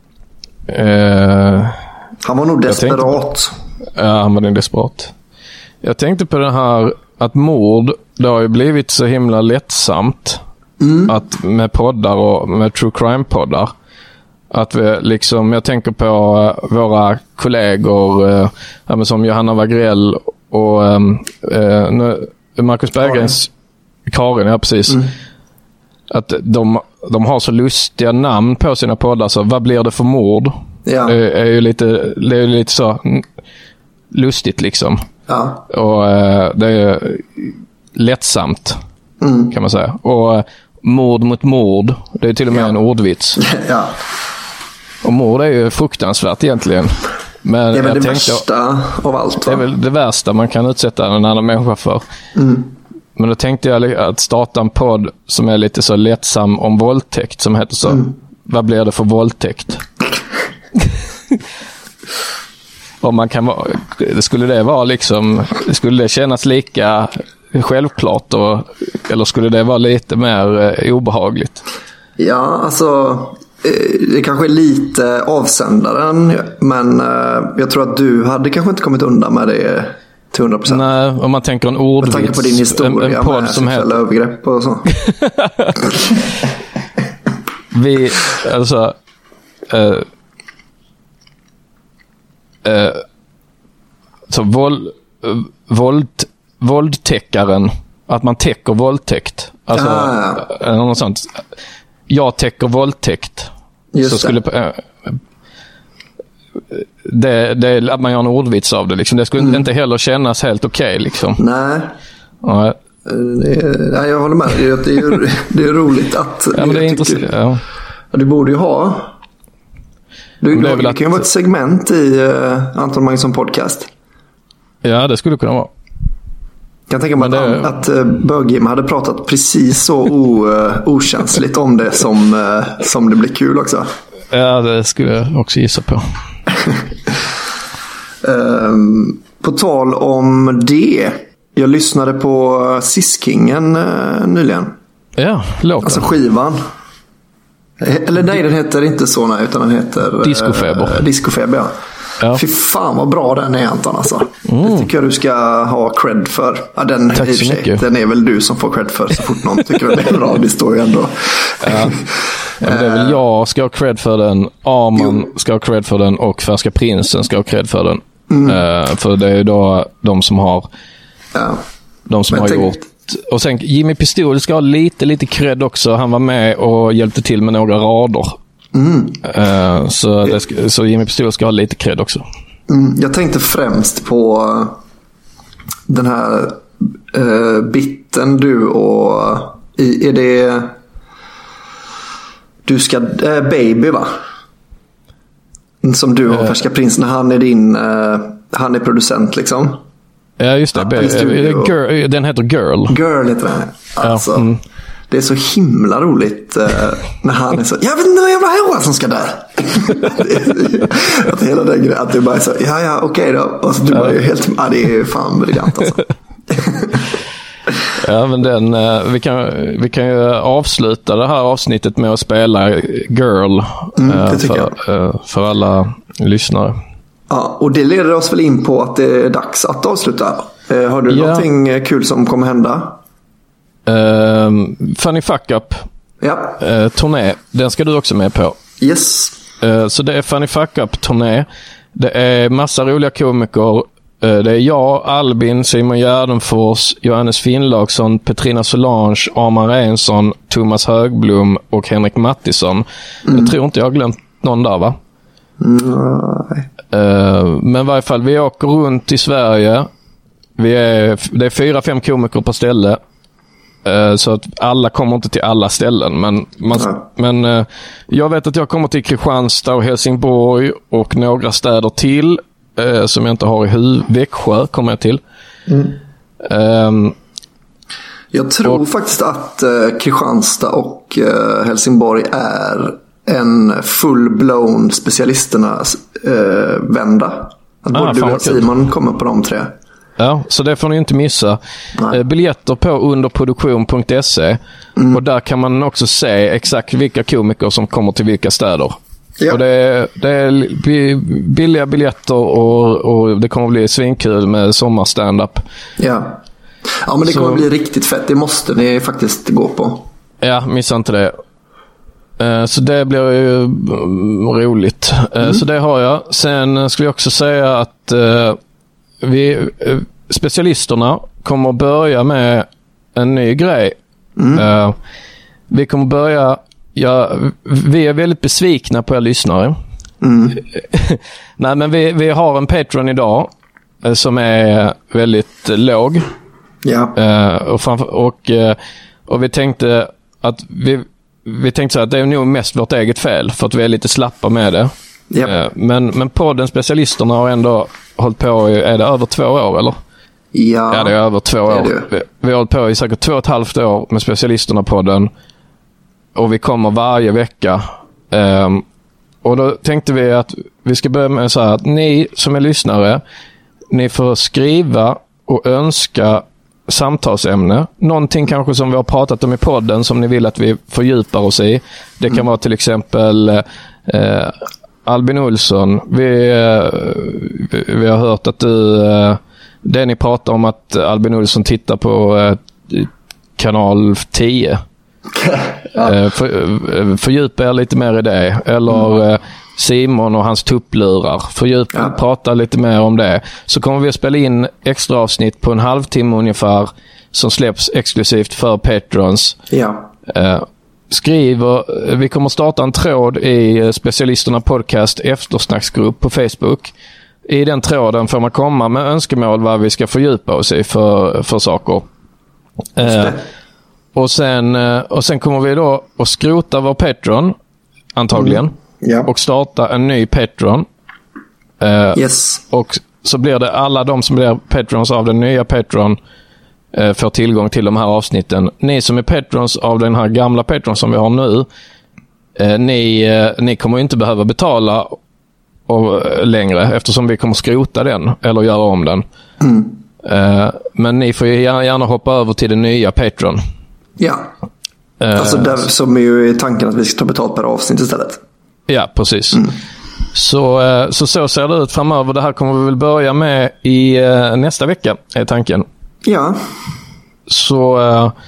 Han var nog desperat. Han var nog desperat. Jag tänkte på det här att mord, det har ju blivit så himla lättsamt. Att med poddar och med true crime-poddar. Att vi liksom, jag tänker på våra kollegor som Johanna Wagrell och Marcus Berggrens Karin, ja precis. Att de har så lustiga namn på sina poddar, så vad blir det för mord? Ja. Det är ju lite så lustigt liksom. Ja. Och det är lättsamt kan man säga. Och mord mot mord, det är till och med en ordvits. Ja. Och mord är ju fruktansvärt egentligen. Men det är väl det värsta av allt, va? Det är väl det värsta man kan utsätta en annan människa för. Men då tänkte jag att starta en podd som är lite så lättsam om våldtäkt, som heter så. Vad blir det för våldtäkt? Om man kan vara, skulle det kännas lika självklart eller skulle det vara lite mer obehagligt? Ja, alltså det kanske är lite avsändaren, men jag tror att du hade kanske inte kommit undan med det till 100%. Nej, om man tänker en ordvits. Jag tänker på din historia en podd med som sexuella övergrepp och så. Så våldtäckaren, att man täcker våldtäkt, alltså något sånt. Jag täcker våldtäkt. Just så skulle det att man gör en ordvits av det liksom. Det skulle inte heller kännas helt okej liksom. Nej. Ja. Nej, jag håller med. Det är roligt att men det är intressant. Ja. Du borde ju ha. Det kan ju vara ett segment i Anton Magnusson podcast. Ja, det skulle kunna vara. Jag kan tänka mig att Bögim hade pratat precis så okänsligt om det som det blir kul också. Ja, det skulle jag också gissa på. På tal om det. Jag lyssnade på Siskingen nyligen. Ja, låten. Alltså skivan. Eller nej, den heter inte så, nej, utan den heter Discofeber. Discofeber, ja. Fy fan vad bra den är, Anton, alltså. Det tycker jag du ska ha cred för. Ja, tack så mycket. Den är väl du som får cred för så fort någon tycker att det är bra. Det står ju ändå. Ja. Det är väl jag ska ha cred för den, Arman ska ha cred för den och Färska Prinsen ska ha cred för den. För det är ju då de som har gjort. Och sen Jimmy Pistol ska ha lite cred också. Han var med och hjälpte till med några rader. Så Jimmy Pistol ska ha lite cred också. Jag tänkte främst på den här bitten du och är det du ska Baby, va? Som du och Färska Prinsen, han är producent liksom. Ja, just det. Den heter Girl. Girl heter den. Alltså, det är så himla roligt när han är så, jag vet inte vad jävla hora som ska där. Att hela den grejen, att det bara är så, okej då. Och så du bara är helt, det är fan briljant alltså. Ja, men vi kan ju avsluta det här avsnittet med att spela Girl för alla lyssnare. Ja, och det leder oss väl in på att det är dags att avsluta. Har du någonting kul som kommer hända? Funny Fuck Up turné, den ska du också med på. Yes. Så det är Funny Fuck Up turné. Det är massa roliga komiker. Det är jag, Albin, Simon Gärdenfors, Johannes Finnlaugsson, Petrina Solange, Arman Reinsson, Thomas Högblom och Henrik Mattisson. Jag tror inte jag har glömt någon där, va? Nej. Men i varje fall, vi åker runt i Sverige. Det är 4-5 komiker på ställe. Så att alla kommer inte till alla ställen. Men jag vet att jag kommer till Kristianstad och Helsingborg och några städer till som jag inte har i Växjö kommer jag till. Jag tror faktiskt att Kristianstad och Helsingborg är en full-blown specialisternas vända. Att både du och Simon kommer på de 3. Ja, så det får ni inte missa. Biljetter på underproduktion.se och där kan man också se exakt vilka komiker som kommer till vilka städer. Ja. Och det är billiga biljetter och det kommer bli svinkul med sommarstandup. Ja, men det kommer bli riktigt fett. Det måste ni faktiskt gå på. Ja, missa inte det. Så det blir ju roligt. Så det har jag. Sen skulle jag också säga att specialisterna kommer att börja med en ny grej. Vi kommer börja vi är väldigt besvikna på er lyssnare. Nej, men vi har en Patreon idag som är väldigt låg. Och vi tänkte att vi tänkte så att det är nog mest vårt eget fel för att vi är lite slappa med det. Men podden Specialisterna har ändå hållit på är det över 2 år eller? Ja, det är över 2 år. Vi har hållit på i säkert 2,5 år med Specialisterna-podden. Och vi kommer varje vecka. Och då tänkte vi att vi ska börja med så här att ni som är lyssnare, ni får skriva och önska samtalsämne. Någonting kanske som vi har pratat om i podden som ni vill att vi fördjupar oss i. Det kan vara till exempel Albin Olsson. Vi har hört att det ni pratar om att Albin Olsson tittar på kanal 10. Fördjupa er lite mer i det. Eller Simon och hans tupplurar. Prata lite mer om det. Så kommer vi att spela in extra avsnitt på en halvtimme ungefär som släpps exklusivt för Patrons. Vi kommer starta en tråd i Specialisterna podcast eftersnacksgrupp på Facebook. I den tråden får man komma med önskemål vad vi ska fördjupa oss i för saker. Och sen kommer vi då att skrota vår Patreon antagligen och starta en ny Patreon. Och så blir det alla de som blir Patrons av den nya Patreon får tillgång till de här avsnitten. Ni som är Patrons av den här gamla Patreon som vi har nu, ni kommer inte behöva betala längre eftersom vi kommer skrota den eller göra om den. Men ni får ju gärna hoppa över till den nya Patreon. Alltså där som är ju tanken att vi ska ta betalt per avsnitt istället. Ja, precis. Så ser det ut framöver. Det här kommer vi väl börja med i nästa vecka är tanken. Så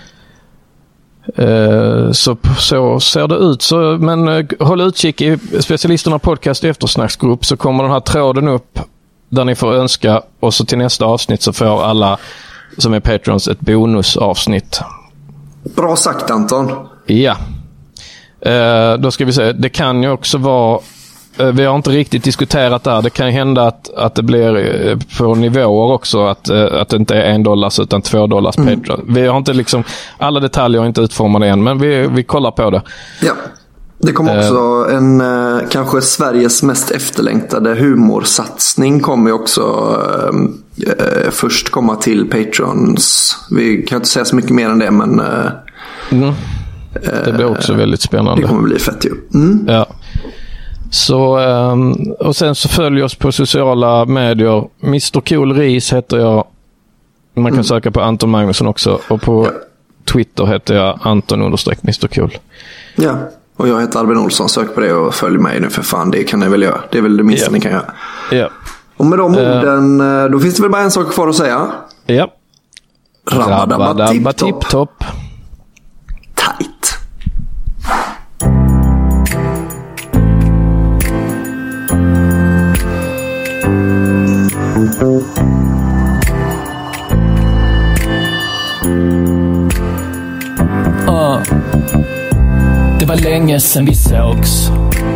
ser det ut. Men håll utkik i Specialisterna podcast eftersnacksgrupp så kommer den här tråden upp där ni får önska och så till nästa avsnitt så får alla som är Patrons ett bonusavsnitt. Bra sagt, Anton. Ja. Då ska vi se. Det kan ju också vara vi har inte riktigt diskuterat det här. Det kan ju hända att det blir på nivåer också att det inte är $1 utan $2 Patreon. Vi har inte alla detaljer är inte utformade än, men vi kollar på det. Ja. Det kommer också en kanske Sveriges mest efterlängtade humorsatsning kommer ju också först komma till Patrons. Vi kan inte säga så mycket mer än det, men det blir också väldigt spännande. Det kommer bli fett ju. Ja. Så och sen så följ oss på sociala medier. Mr. Cool Ris heter jag Man kan söka på Anton Magnusson också. Och på Twitter heter jag Anton_Mr Cool. Ja, och jag heter Albin Olsson. Sök på det och följ mig nu för fan. Det kan ni väl göra. Det är väl det minsta ni kan göra. Ja. Och med de orden, då finns det väl bara en sak kvar att säga. Ja. Rabba tipp-topp. Tight. Det var länge sedan vi sågs,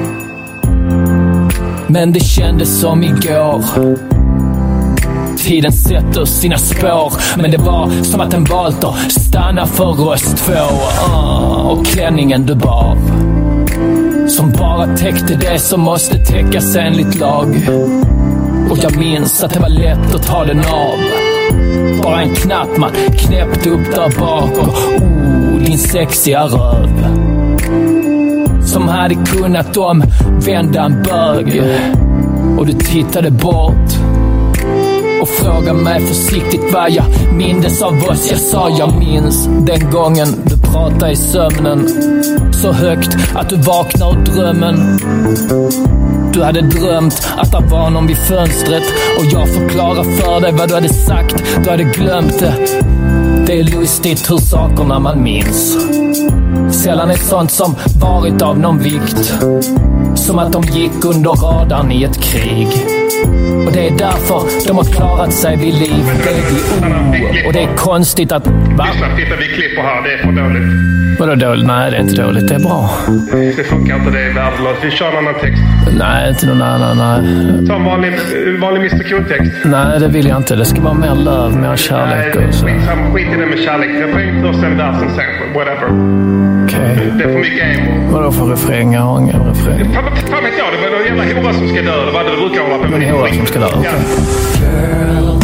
men det kändes som igår. Tiden sätter sina spår, men det var som att den valt att stanna för oss två. Och klänningen du bar, som bara täckte det som måste täckas enligt lag. Och jag minns att det var lätt att ta den av. Bara en knapp man knäppte upp där bak. Och din sexiga röv, som hade kunnat omvända en bög. Och du tittade bort och frågade mig försiktigt vad jag mindes av oss. Jag sa jag minns den gången du pratade i sömnen, så högt att du vaknade ur drömmen. Du hade drömt att det var någon vid fönstret, och jag förklarade för dig vad du hade sagt. Du hade glömt det. Det är lustigt hur sakerna man minns sällan är sånt som varit av någon vikt, som att de gick under radarn i ett krig. Och det är därför de har klarat sig vid liv. Och det är konstigt att... Va? Titta, vi klipper här. Det är för dåligt. Vadå dåligt? Nej, det är inte dåligt. Det är bra. Det funkar inte, det är värdelöst. Vi kör en annan text. Nej, inte någon annan. Nej. Ta en vanlig Mr Cool-text. Nej, det vill jag inte. Det ska vara mer löv, mer kärlek och så. Skit i det med kärlek. Jag får in först en versen sen. Whatever. Okej. Det är för mycket emo. Vadå för refräng? Jag har ingen refräng. Fan vet jag, det var någon jävla hora som ska dö. Det var det du brukar hålla på med. En hora som ska dö, okej. Girl,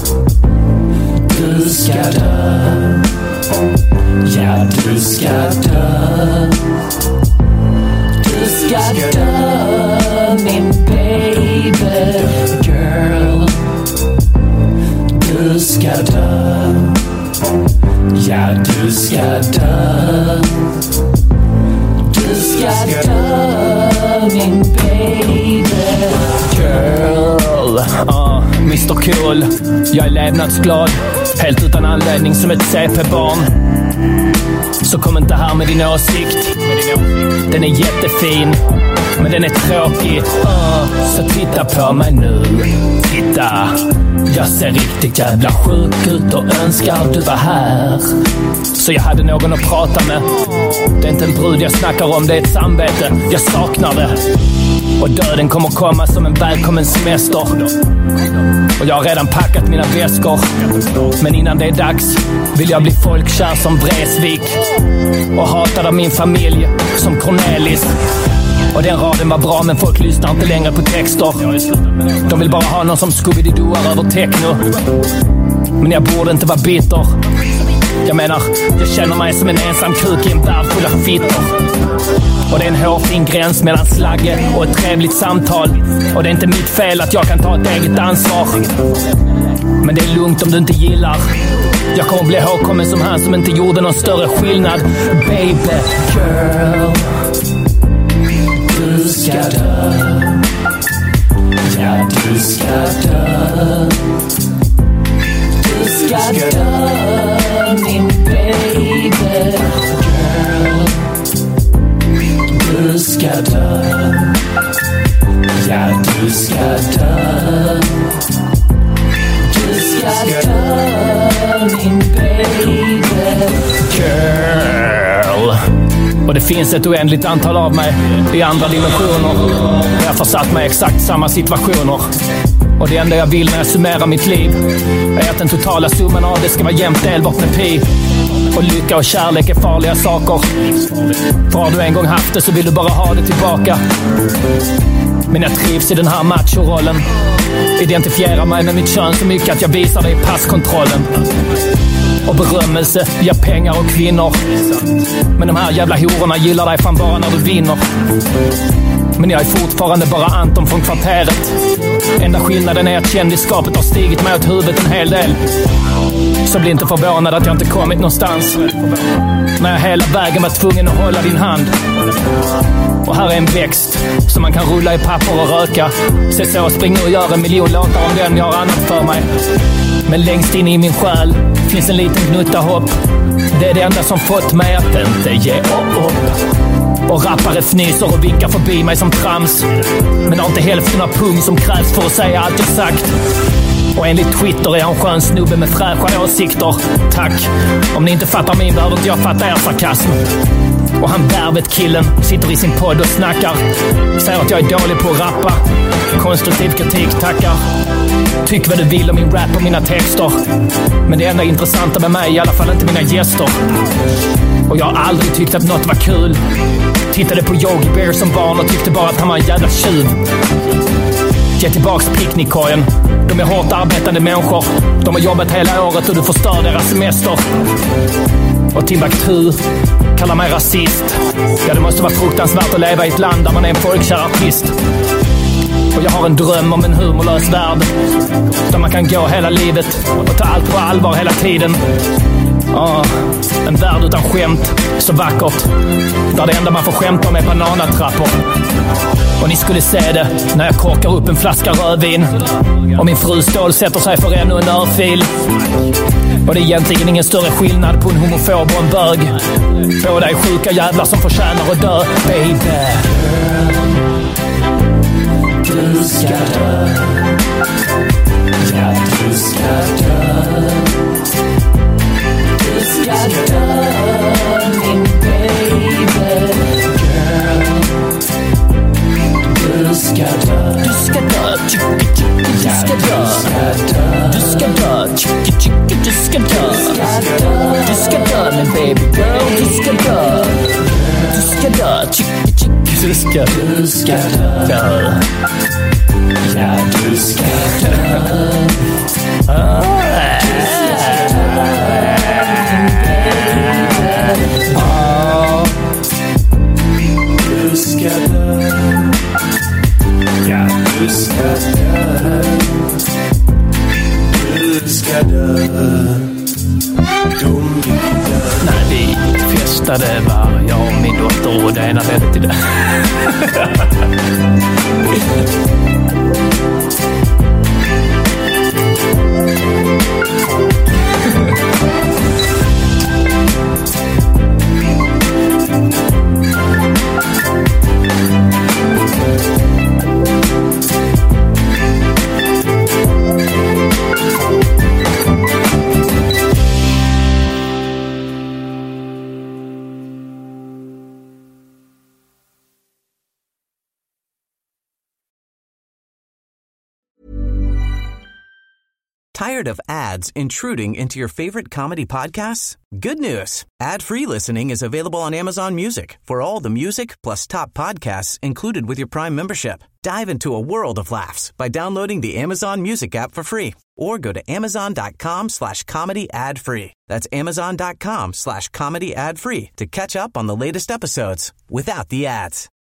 du ska dö. Ja, du ska dö. Du ska dö, min baby. Girl, du ska dö. Ja, du ska dö. Du ska dö, min baby. Girl, Mr Cool. Jag är levnadsglad, helt utan anledning som ett CP-barn. Så kom inte här med din åsikt. Den är jättefin, men den är tråkig. Så titta på mig nu. Titta, jag ser riktigt jävla sjuk ut och önskar du var här, så jag hade någon att prata med. Det är inte en brud jag snackar om, det är ett samvete. Jag saknar det. Och döden kommer komma som en välkommen semester. Och jag har redan packat mina väskor. Men innan det är dags vill jag bli folkkär som Vreeswijk, och hatad av min familj som Cornelis. Och den raden var bra, men folk lyssnar inte längre på texter. De vill bara ha någon som Scooby-Dooar över techno. Men jag borde inte vara bitter. Jag menar, jag känner mig som en ensam kuk i en värld full av fittor. Och det är en hårfin gräns mellan slagge och ett trevligt samtal. Och det är inte mitt fel att jag kan ta ett eget ansvar. Men det är lugnt om du inte gillar. Jag kommer bli ihågkommen som han som inte gjorde någon större skillnad. Baby girl, du ska dö. Ja, du ska dö. Du ska dö, min baby girl. Du ska dö. Ja, du ska dö. Du ska dö, min baby girl. Och det finns ett oändligt antal av mig i andra dimensioner. Jag har försatt mig i exakt samma situationer. Och det enda jag vill när jag summerar mitt liv är att den totala summan av det ska vara jämnt delbart med pi. Och lycka och kärlek är farliga saker. För har du en gång haft det så vill du bara ha det tillbaka. Men jag trivs i den här machorollen. Identifierar mig med mitt kön så mycket att jag visar det i passkontrollen. Och berömmelse ger pengar och kvinnor. Men de här jävla hororna gillar dig fan bara när du vinner. Men jag är fortfarande bara Anton från kvarteret. Enda skillnaden är att kändisskapet har stigit mig åt huvudet en hel del. Så bli inte förvånad att jag inte kommit någonstans. När jag hela vägen var tvungen att hålla din hand. Och här är en växt som man kan rulla i papper och röka. Se så, spring nu och gör 1 miljon låtar om den jag har annat för mig. Men längst in i min själ finns en liten gnutta hopp. Det är det enda som fått mig att inte ge upp. Och rappare fnyser och vinkar förbi mig som trams. Men har inte hälften av pung som krävs för att säga allt jag sagt. Och enligt Twitter är jag en skön snubbe med fräscha åsikter. Tack. Om ni inte fattar min behöver inte jag fatta er sarkasm. Och han Värvet-killen sitter i sin podd och snackar. Säger att jag är dålig på att rappa. Konstruktiv kritik, tackar. Tyck vad du vill om min rap och mina texter. Men det enda intressanta med mig är i alla fall inte mina gäster. Och jag har aldrig tyckt att något var kul. Tittade på Yogi Bear som barn och tyckte bara att han var en jävla tjuv. Ge tillbaks picknickkorgen. De är hårt arbetande människor. De har jobbat hela året och du förstör deras semester. Och Timbuktu kallar mig rasist. Ja, det måste vara fruktansvärt att leva i ett land där man är en folkkär artist. Och jag har en dröm om en humorlös värld. Där man kan gå hela livet och ta allt på allvar hela tiden. En värld utan skämt, så vackert. Där det enda man får skämta om är bananatrappor. Och ni skulle se det när jag korkar upp en flaska rödvin. Och min fru Stål sätter sig för ännu en örfil. Och det är egentligen ingen större skillnad på en homofob och en bög. Båda är sjuka jävlar som förtjänar att dö, baby. Du ska dö. Ja, du ska dö. Du ska dö, min baby girl. Du ska dö. Du ska dö, du ska dö. Du ska dö, du ska dö. Du ska dö, min baby girl. Du ska dö. Du ska dö, du ska dö. Ja, du ska dö. Du ska dö. Ja, du ska dö. Du ska dö. När vi festade var jag och min dotter och det ena ledde till det. Tired of ads intruding into your favorite comedy podcasts? Good news. Ad-free listening is available on Amazon Music for all the music plus top podcasts included with your Prime membership. Dive into a world of laughs by downloading the Amazon Music app for free or go to amazon.com/comedy ad-free. That's amazon.com/comedy ad-free to catch up on the latest episodes without the ads.